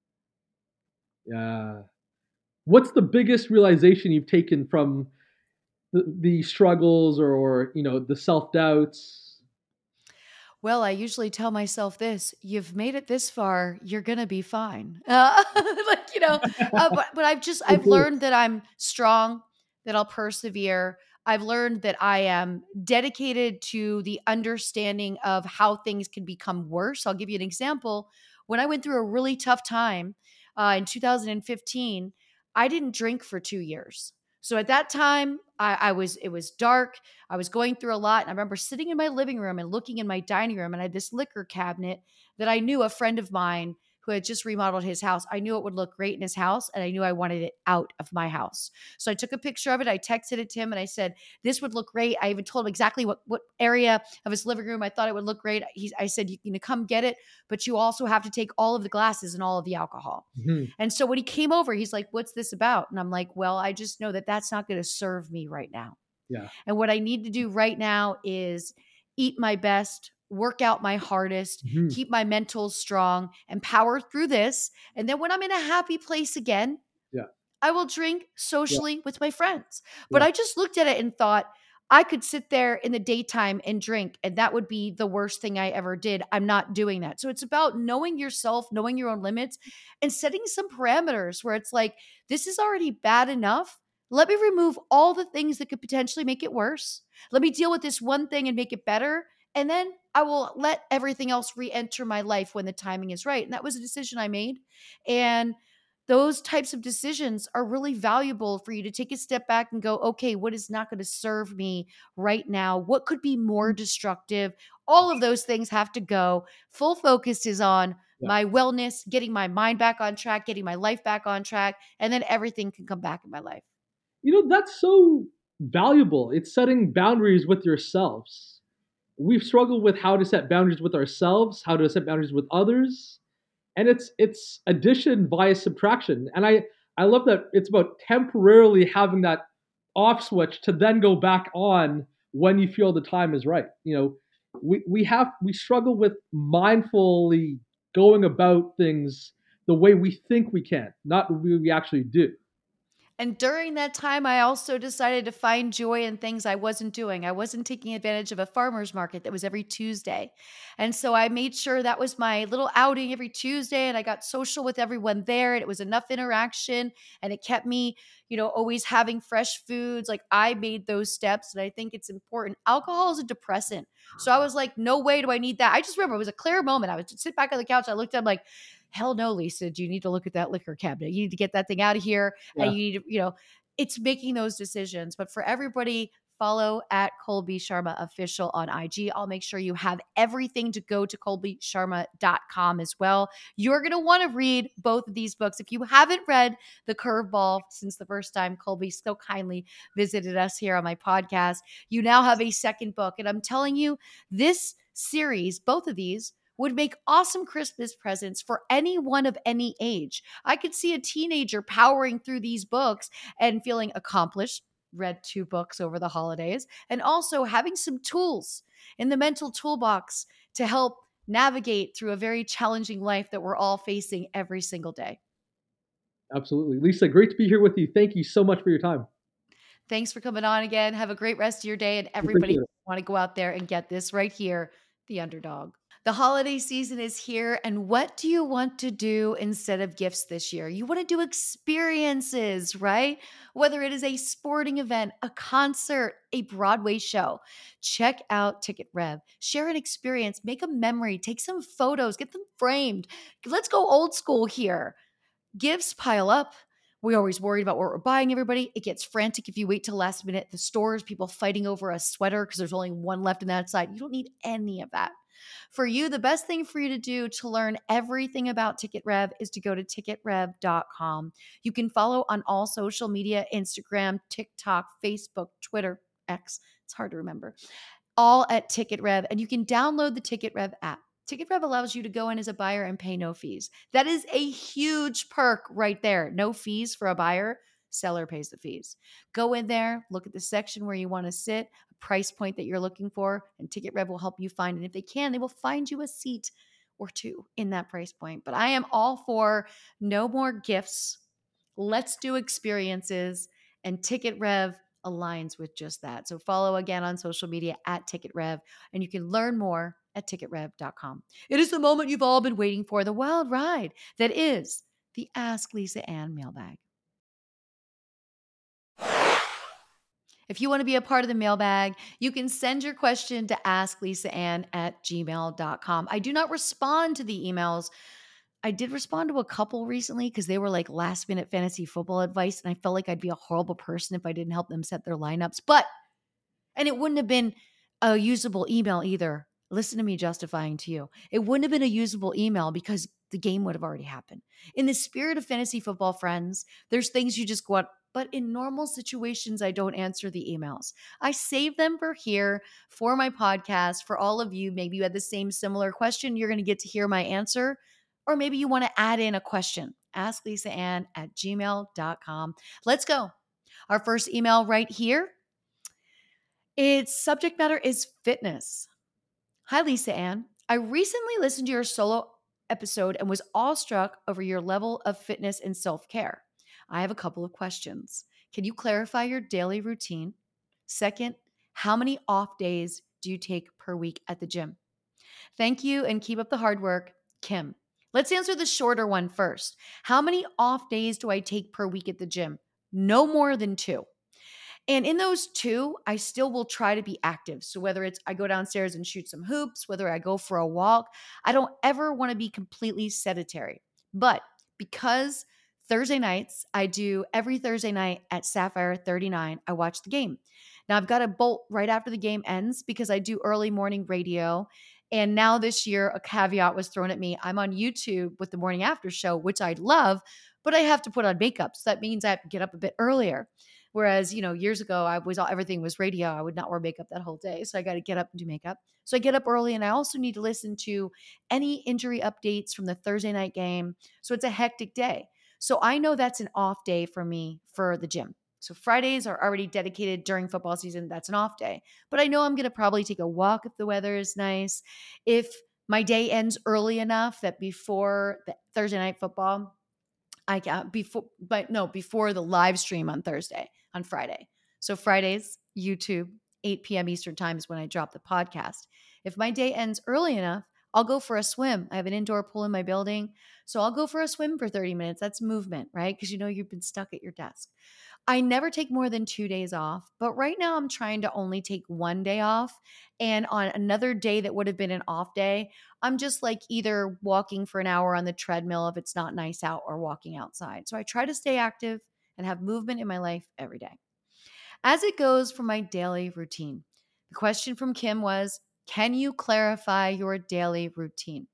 Yeah. What's the biggest realization you've taken from the, the struggles or, or you know the self doubts? Well, I usually tell myself this: you've made it this far, you're gonna be fine. Uh, like, you know, uh, but, but I've just, I've Okay. learned that I'm strong, that I'll persevere. I've learned that I am dedicated to the understanding of how things can become worse. I'll give you an example. When I went through a really tough time uh, in two thousand fifteen, I didn't drink for two years. So at that time, I, I was, it was dark. I was going through a lot. And I remember sitting in my living room and looking in my dining room, and I had this liquor cabinet that I knew a friend of mine who had just remodeled his house. I knew it would look great in his house, and I knew I wanted it out of my house. So I took a picture of it. I texted it to him and I said, this would look great. I even told him exactly what, what area of his living room I thought it would look great. He, I said, you can come get it, but you also have to take all of the glasses and all of the alcohol. Mhm. And so when he came over, he's like, what's this about? And I'm like, well, I just know that that's not going to serve me right now. Yeah. And what I need to do right now is eat my best, work out my hardest, Mhm. keep my mental strong, and power through this. And then when I'm in a happy place again, Yeah. I will drink Yeah. socially with my friends. But Yeah. I just looked at it and thought, I could sit there in the daytime and drink, and that would be the worst thing I ever did. I'm not doing that. So it's about knowing yourself, knowing your own limits, and setting some parameters where it's like, this is already bad enough. Let me remove all the things that could potentially make it worse. Let me deal with this one thing and make it better. And then I will let everything else re enter my life when the timing is right. And that was a decision I made. And those types of decisions are really valuable for you to take a step back and go, okay, what is not going to serve me right now? What could be more destructive? All of those things have to go. Full focus is on Yeah. my wellness, getting my mind back on track, getting my life back on track, and then everything can come back in my life. You know, that's so valuable. It's setting boundaries with yourselves. We've struggled with how to set boundaries with ourselves, how to set boundaries with others, and it's it's addition via subtraction. And I I love that it's about temporarily having that off switch to then go back on when you feel the time is right. You know, we we have we struggle with mindfully going about things the way we think we can, not the way we actually do. And during that time, I also decided to find joy in things I wasn't doing. I wasn't taking advantage of a farmer's market that was every Tuesday. And so I made sure that was my little outing every Tuesday, and I got social with everyone there. And it was enough interaction, and it kept me, you know, always having fresh foods. Like, I made those steps, and I think it's important. Alcohol is a depressant. So I was like, no way do I need that. I just remember it was a clear moment. I would sit back on the couch. I looked at him like, hell no, Lisa, do you need to look at that liquor cabinet? You need to get that thing out of here. And Yeah, you need to, you know, it's making those decisions. But for everybody, follow at Colby Sharma Official on I G. I'll make sure you have everything to go to colby sharma dot com as well. You're going to want to read both of these books. If you haven't read The Curveball since the first time Colby so kindly visited us here on my podcast, you now have a second book. And I'm telling you, this series, both of these, would make awesome Christmas presents for anyone of any age. I could see a teenager powering through these books and feeling accomplished, read two books over the holidays, and also having some tools in the mental toolbox to help navigate through a very challenging life that we're all facing every single day. absolutely. Lisa, great to be here with you. Thank you so much for your time. Thanks for coming on again. Have a great rest of your day. And everybody Appreciate it. want to go out there and get this right here, The Underdog. The holiday season is here, and what do you want to do instead of gifts this year? You want to do experiences, right? Whether it is a sporting event, a concert, a Broadway show, check out Ticket Rev. Share an experience, make a memory, take some photos, get them framed. Let's go old school here. Gifts pile up. We're always worried about what we're buying everybody. It gets frantic if you wait till last minute. The stores, people fighting over a sweater because there's only one left in that side. You don't need any of that. For you, the best thing for you to do to learn everything about Ticket Rev is to go to ticket rev dot com. You can follow on all social media: Instagram, TikTok, Facebook, Twitter, X. It's hard to remember, all at Ticket Rev, and you can download the Ticket Rev app. Ticket Rev allows you to go in as a buyer and pay no fees. That is a huge perk right there. No fees for a buyer. Seller pays the fees. Go in there, look at the section where you want to sit, a price point that you're looking for, and Ticket Rev will help you find. And if they can, they will find you a seat or two in that price point. But I am all for no more gifts. Let's do experiences, and Ticket Rev aligns with just that. So follow again on social media at Ticket Rev, and you can learn more at ticket rev dot com. It is the moment you've all been waiting for, the wild ride that is the Ask Lisa Ann mailbag. If you want to be a part of the mailbag, you can send your question to ask lisa ann at gmail dot com. I do not respond to the emails. I did respond to a couple recently because they were like last minute fantasy football advice, and I felt like I'd be a horrible person if I didn't help them set their lineups. But, and it wouldn't have been a usable email either. Listen to me justifying to you. It wouldn't have been a usable email because the game would have already happened. In the spirit of fantasy football friends, there's things you just go out, but in normal situations, I don't answer the emails. I save them for here, for my podcast, for all of you. Maybe you had the same similar question. You're going to get to hear my answer. Or maybe you want to add in a question. ask lisa ann at gmail dot com. Let's go. Our first email right here. Its subject matter is fitness. Hi, Lisa Ann. I recently listened to your solo episode and was awestruck over your level of fitness and self care. I have a couple of questions. Can you clarify your daily routine? Second, how many off days do you take per week at the gym? Thank you and keep up the hard work, Kim. Let's answer the shorter one first. How many off days do I take per week at the gym? No more than two. And in those two, I still will try to be active. So whether it's I go downstairs and shoot some hoops, whether I go for a walk, I don't ever want to be completely sedentary. But because Thursday nights, I do every Thursday night at Sapphire thirty-nine, I watch the game. Now I've got to bolt right after the game ends because I do early morning radio. And now this year, a caveat was thrown at me. I'm on YouTube with the morning after show, which I love, but I have to put on makeup. So that means I have to get up a bit earlier. Whereas, you know, years ago, I was all, everything was radio. I would not wear makeup that whole day. So I got to get up and do makeup. So I get up early, and I also need to listen to any injury updates from the Thursday night game. So it's a hectic day. So I know that's an off day for me for the gym. So Fridays are already dedicated during football season. That's an off day. But I know I'm going to probably take a walk if the weather is nice. If my day ends early enough that before the Thursday night football, I can before, but no, before the live stream on Thursday, on Friday. So Fridays, YouTube, eight p.m. Eastern time is when I drop the podcast. If my day ends early enough, I'll go for a swim. I have an indoor pool in my building. So I'll go for a swim for thirty minutes. That's movement, right? Because you know you've been stuck at your desk. I never take more than two days off, but right now I'm trying to only take one day off. And on another day that would have been an off day, I'm just like either walking for an hour on the treadmill if it's not nice out or walking outside. So I try to stay active and have movement in my life every day. As it goes for my daily routine, the question from Kim was, can you clarify your daily routine?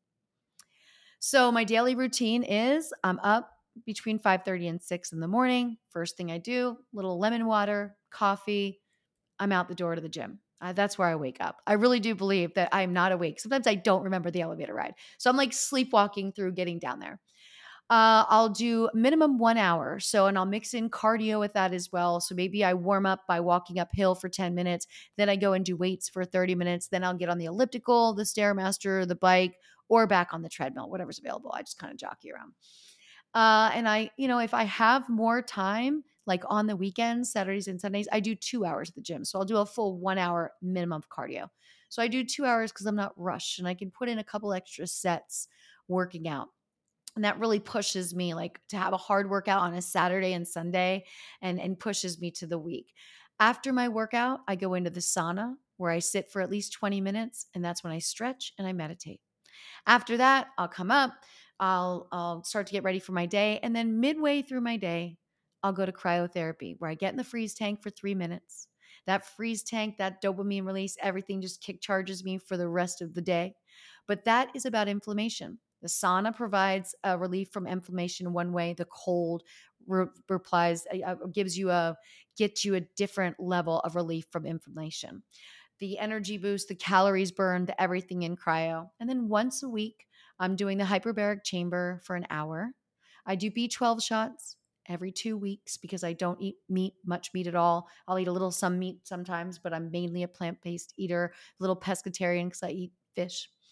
So my daily routine is I'm up between five thirty and six in the morning. First thing I do, little lemon water, coffee, I'm out the door to the gym. Uh, that's where I wake up. I really do believe that I'm not awake. Sometimes I don't remember the elevator ride. So I'm like sleepwalking through getting down there. Uh, I'll do minimum one hour. So, and I'll mix in cardio with that as well. So maybe I warm up by walking uphill for ten minutes. Then I go and do weights for thirty minutes. Then I'll get on the elliptical, the Stairmaster, the bike, or back on the treadmill, whatever's available. I just kind of jockey around. Uh, and I, you know, if I have more time, like on the weekends, Saturdays and Sundays, I do two hours at the gym. So I'll do a full one hour minimum of cardio. So I do two hours because I'm not rushed and I can put in a couple extra sets working out. And that really pushes me like to have a hard workout on a Saturday and Sunday and, and pushes me to the week. After my workout, I go into the sauna where I sit for at least twenty minutes. And that's when I stretch and I meditate. After that, I'll come up, I'll I'll start to get ready for my day, and then midway through my day, I'll go to cryotherapy where I get in the freeze tank for three minutes. That freeze tank, that dopamine release, everything just kick charges me for the rest of the day. But that is about inflammation. The sauna provides a relief from inflammation one way. The cold re- replies, uh, gives you a gets you a different level of relief from inflammation, the energy boost, the calories burned, the everything in cryo. And then once a week, I'm doing the hyperbaric chamber for an hour. I do B twelve shots every two weeks because I don't eat meat, much meat at all. I'll eat a little some meat sometimes, but I'm mainly a plant-based eater, a little pescatarian because I eat fish.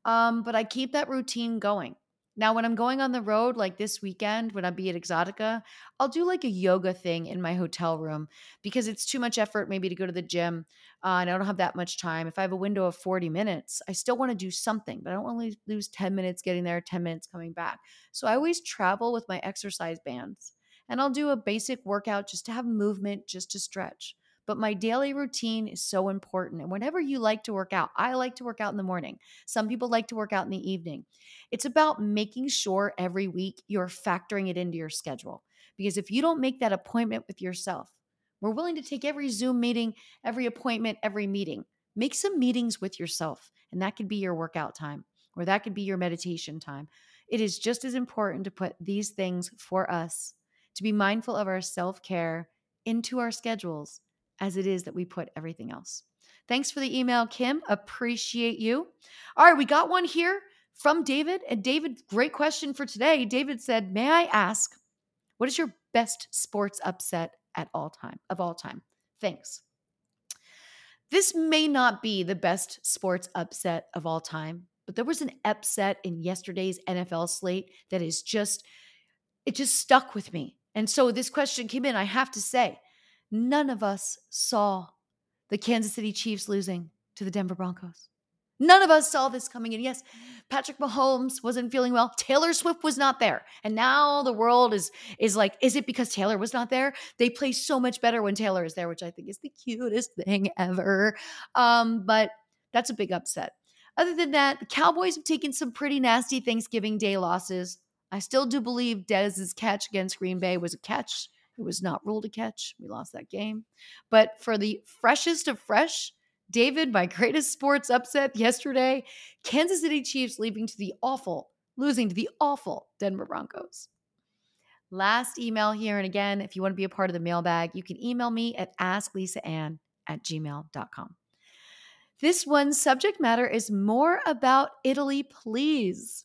Um, but I keep that routine going. Now, when I'm going on the road, like this weekend, when I be at Exotica, I'll do like a yoga thing in my hotel room because it's too much effort maybe to go to the gym, uh, and I don't have that much time. If I have a window of forty minutes, I still want to do something, but I don't want to lose ten minutes getting there, ten minutes coming back. So I always travel with my exercise bands and I'll do a basic workout just to have movement, just to stretch. But my daily routine is so important. And whenever you like to work out, I like to work out in the morning. Some people like to work out in the evening. It's about making sure every week you're factoring it into your schedule. Because if you don't make that appointment with yourself, we're willing to take every Zoom meeting, every appointment, every meeting. Make some meetings with yourself, and that could be your workout time or that could be your meditation time. It is just as important to put these things for us, to be mindful of our self care into our schedules as it is that we put everything else. Thanks for the email, Kim. Appreciate you. All right, we got one here from David. And David, great question for today. David said, "May I ask, what is your best sports upset at all time of all time? Thanks." This may not be the best sports upset of all time, but there was an upset in yesterday's N F L slate that is just it just stuck with me. And so this question came in. I have to say, none of us saw the Kansas City Chiefs losing to the Denver Broncos. None of us saw this coming in. Yes, Patrick Mahomes wasn't feeling well. Taylor Swift was not there. And now the world is is like, is it because Taylor was not there? They play so much better when Taylor is there, which I think is the cutest thing ever. Um, but that's a big upset. Other than that, the Cowboys have taken some pretty nasty Thanksgiving Day losses. I still do believe Dez's catch against Green Bay was a catch. It was not ruled a catch. We lost that game. But for the freshest of fresh, David, my greatest sports upset yesterday, Kansas City Chiefs leaving to the awful, losing to the awful Denver Broncos. Last email here. And again, if you want to be a part of the mailbag, you can email me at asklisaann at gmail dot com. This one's subject matter is more about Italy, please.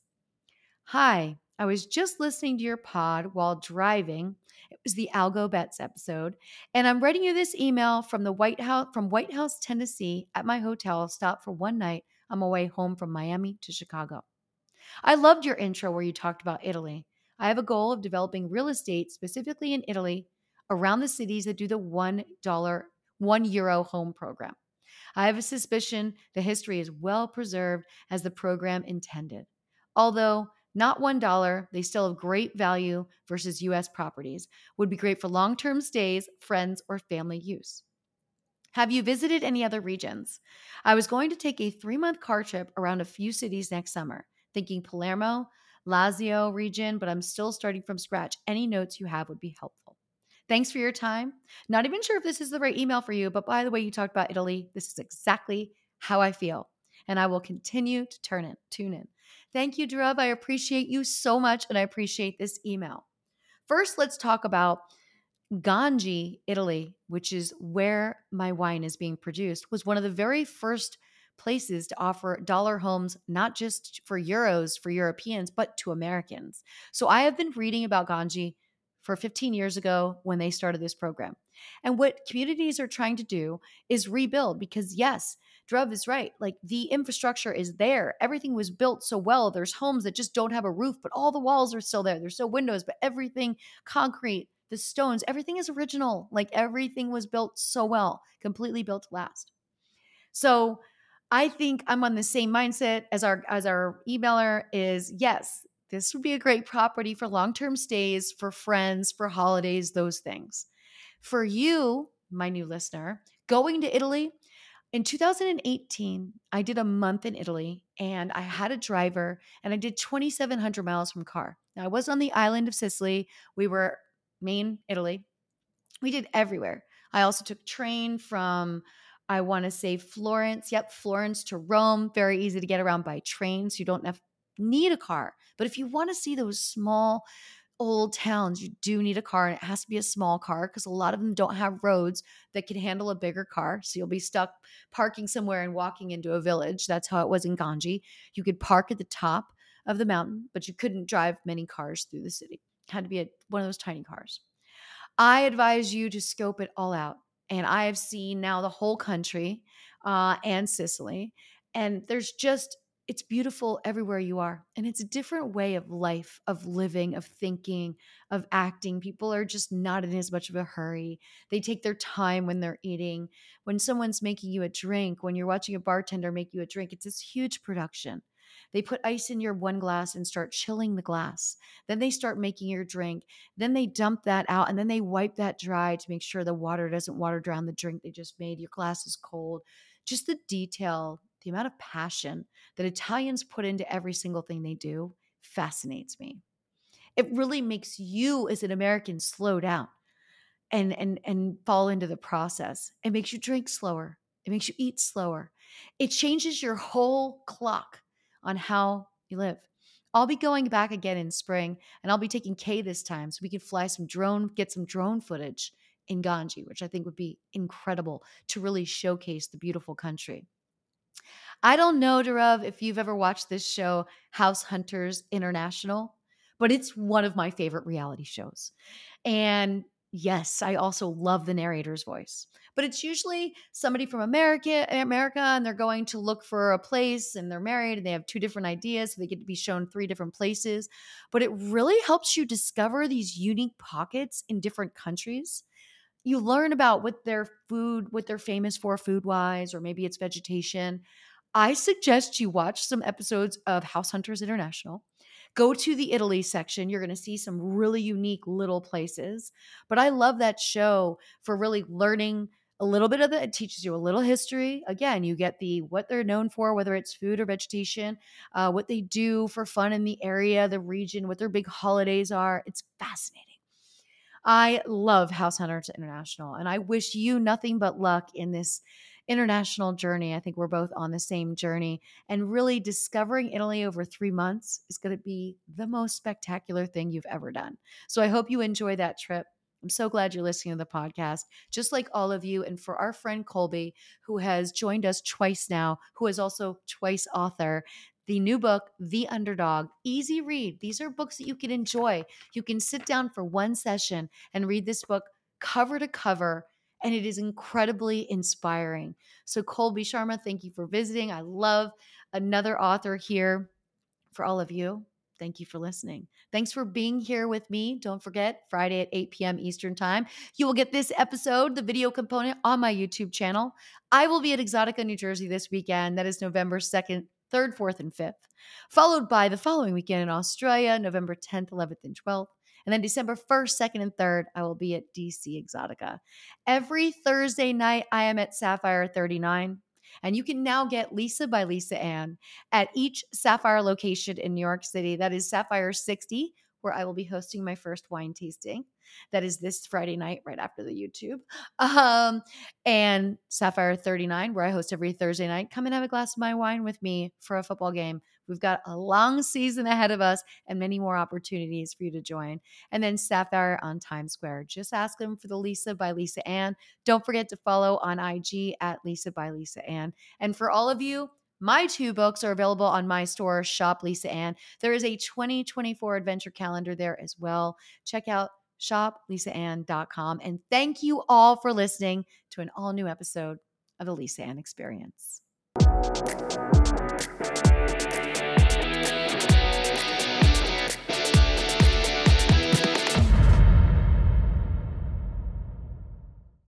Hi, I was just listening to your pod while driving. It was the Algo Bets episode, and I'm writing you this email from the White House from White House, Tennessee, at my hotel stop for one night on my way home from Miami to Chicago. I loved your intro where you talked about Italy. I have a goal of developing real estate specifically in Italy around the cities that do the one dollar, one euro home program. I have a suspicion the history is well preserved as the program intended. Although not one dollar, they still have great value versus U S properties, would be great for long term stays, friends, or family use. Have you visited any other regions? I was going to take a three month car trip around a few cities next summer, thinking Palermo, Lazio region, but I'm still starting from scratch. Any notes you have would be helpful. Thanks for your time. Not even sure if this is the right email for you, but by the way, you talked about Italy. This is exactly how I feel, and I will continue to turn in, tune in. Thank you, Drew. I appreciate you so much, and I appreciate this email. First, let's talk about Ganji, Italy, which is where my wine is being produced, was one of the very first places to offer dollar homes, not just for euros for Europeans, but to Americans. So I have been reading about Ganji for fifteen years ago when they started this program. And what communities are trying to do is rebuild because, yes, Druv is right. Like the infrastructure is there. Everything was built so well. There's homes that just don't have a roof, but all the walls are still there. There's still windows, but everything concrete, the stones, everything is original. Like everything was built so well, completely built to last. So I think I'm on the same mindset as our as our emailer is yes, this would be a great property for long-term stays, for friends, for holidays, those things. For you, my new listener, going to Italy, in two thousand eighteen, I did a month in Italy and I had a driver and I did twenty-seven hundred miles from car. Now, I was on the island of Sicily. We were main Italy. We did everywhere. I also took train from, I want to say Florence. Yep, Florence to Rome. Very easy to get around by train. So you don't have, need a car. But if you want to see those small old towns, you do need a car, and it has to be a small car because a lot of them don't have roads that can handle a bigger car. So you'll be stuck parking somewhere and walking into a village. That's how it was in Ganji. You could park at the top of the mountain, but you couldn't drive many cars through the city. It had to be a, one of those tiny cars. I advise you to scope it all out. And I have seen now the whole country uh, and Sicily. And there's just it's beautiful everywhere you are. And it's a different way of life, of living, of thinking, of acting. People are just not in as much of a hurry. They take their time when they're eating. When someone's making you a drink, when you're watching a bartender make you a drink, it's this huge production. They put ice in your one glass and start chilling the glass. Then they start making your drink. Then they dump that out and then they wipe that dry to make sure the water doesn't water down the drink they just made. Your glass is cold. Just the detail, the amount of passion that Italians put into every single thing they do fascinates me. It really makes you as an American slow down and and and fall into the process. It makes you drink slower. It makes you eat slower. It changes your whole clock on how you live. I'll be going back again in spring and I'll be taking Kay this time so we can fly some drone, get some drone footage in Ganji, which I think would be incredible to really showcase the beautiful country. I don't know, Darav, if you've ever watched this show, House Hunters International, but it's one of my favorite reality shows. And yes, I also love the narrator's voice. But it's usually somebody from America, America, and they're going to look for a place and they're married and they have two different ideas. So they get to be shown three different places. But it really helps you discover these unique pockets in different countries. You learn about what their food, what they're famous for food wise, or maybe it's vegetation. I suggest you watch some episodes of House Hunters International. Go to the Italy section. You're going to see some really unique little places. But I love that show for really learning a little bit of it. It teaches you a little history. Again, you get the what they're known for, whether it's food or vegetation, uh, what they do for fun in the area, the region, what their big holidays are. It's fascinating. I love House Hunters International, and I wish you nothing but luck in this international journey. I think we're both on the same journey, and really discovering Italy over three months is going to be the most spectacular thing you've ever done. So I hope you enjoy that trip. I'm so glad you're listening to the podcast, just like all of you. And for our friend Colby, who has joined us twice now, who is also twice author, the new book, The Underdog, easy read. These are books that you can enjoy. You can sit down for one session and read this book cover to cover, and it is incredibly inspiring. So, Colby Sharma, thank you for visiting. I love another author here. For all of you, thank you for listening. Thanks for being here with me. Don't forget, Friday at eight p.m. Eastern Time, you will get this episode, the video component, on my YouTube channel. I will be at Exotica, New Jersey this weekend. That is November second, third, fourth, and fifth, followed by the following weekend in Australia, November tenth, eleventh, and twelfth. And then December first, second, and third, I will be at D C Exotica. Every Thursday night, I am at Sapphire thirty-nine. And you can now get Lisa by Lisa Ann at each Sapphire location in New York City. That is Sapphire sixty, where I will be hosting my first wine tasting. That is this Friday night, right after the YouTube. Um, and Sapphire thirty-nine, where I host every Thursday night. Come and have a glass of my wine with me for a football game. We've got a long season ahead of us and many more opportunities for you to join. And then Sapphire on Times Square. Just ask them for the Lisa by Lisa Ann. Don't forget to follow on I G at Lisa by Lisa Ann. And for all of you, my two books are available on my store, Shop Lisa Ann. There is a twenty twenty-four adventure calendar there as well. Check out shop lisa ann dot com. And thank you all for listening to an all new episode of the Lisa Ann Experience.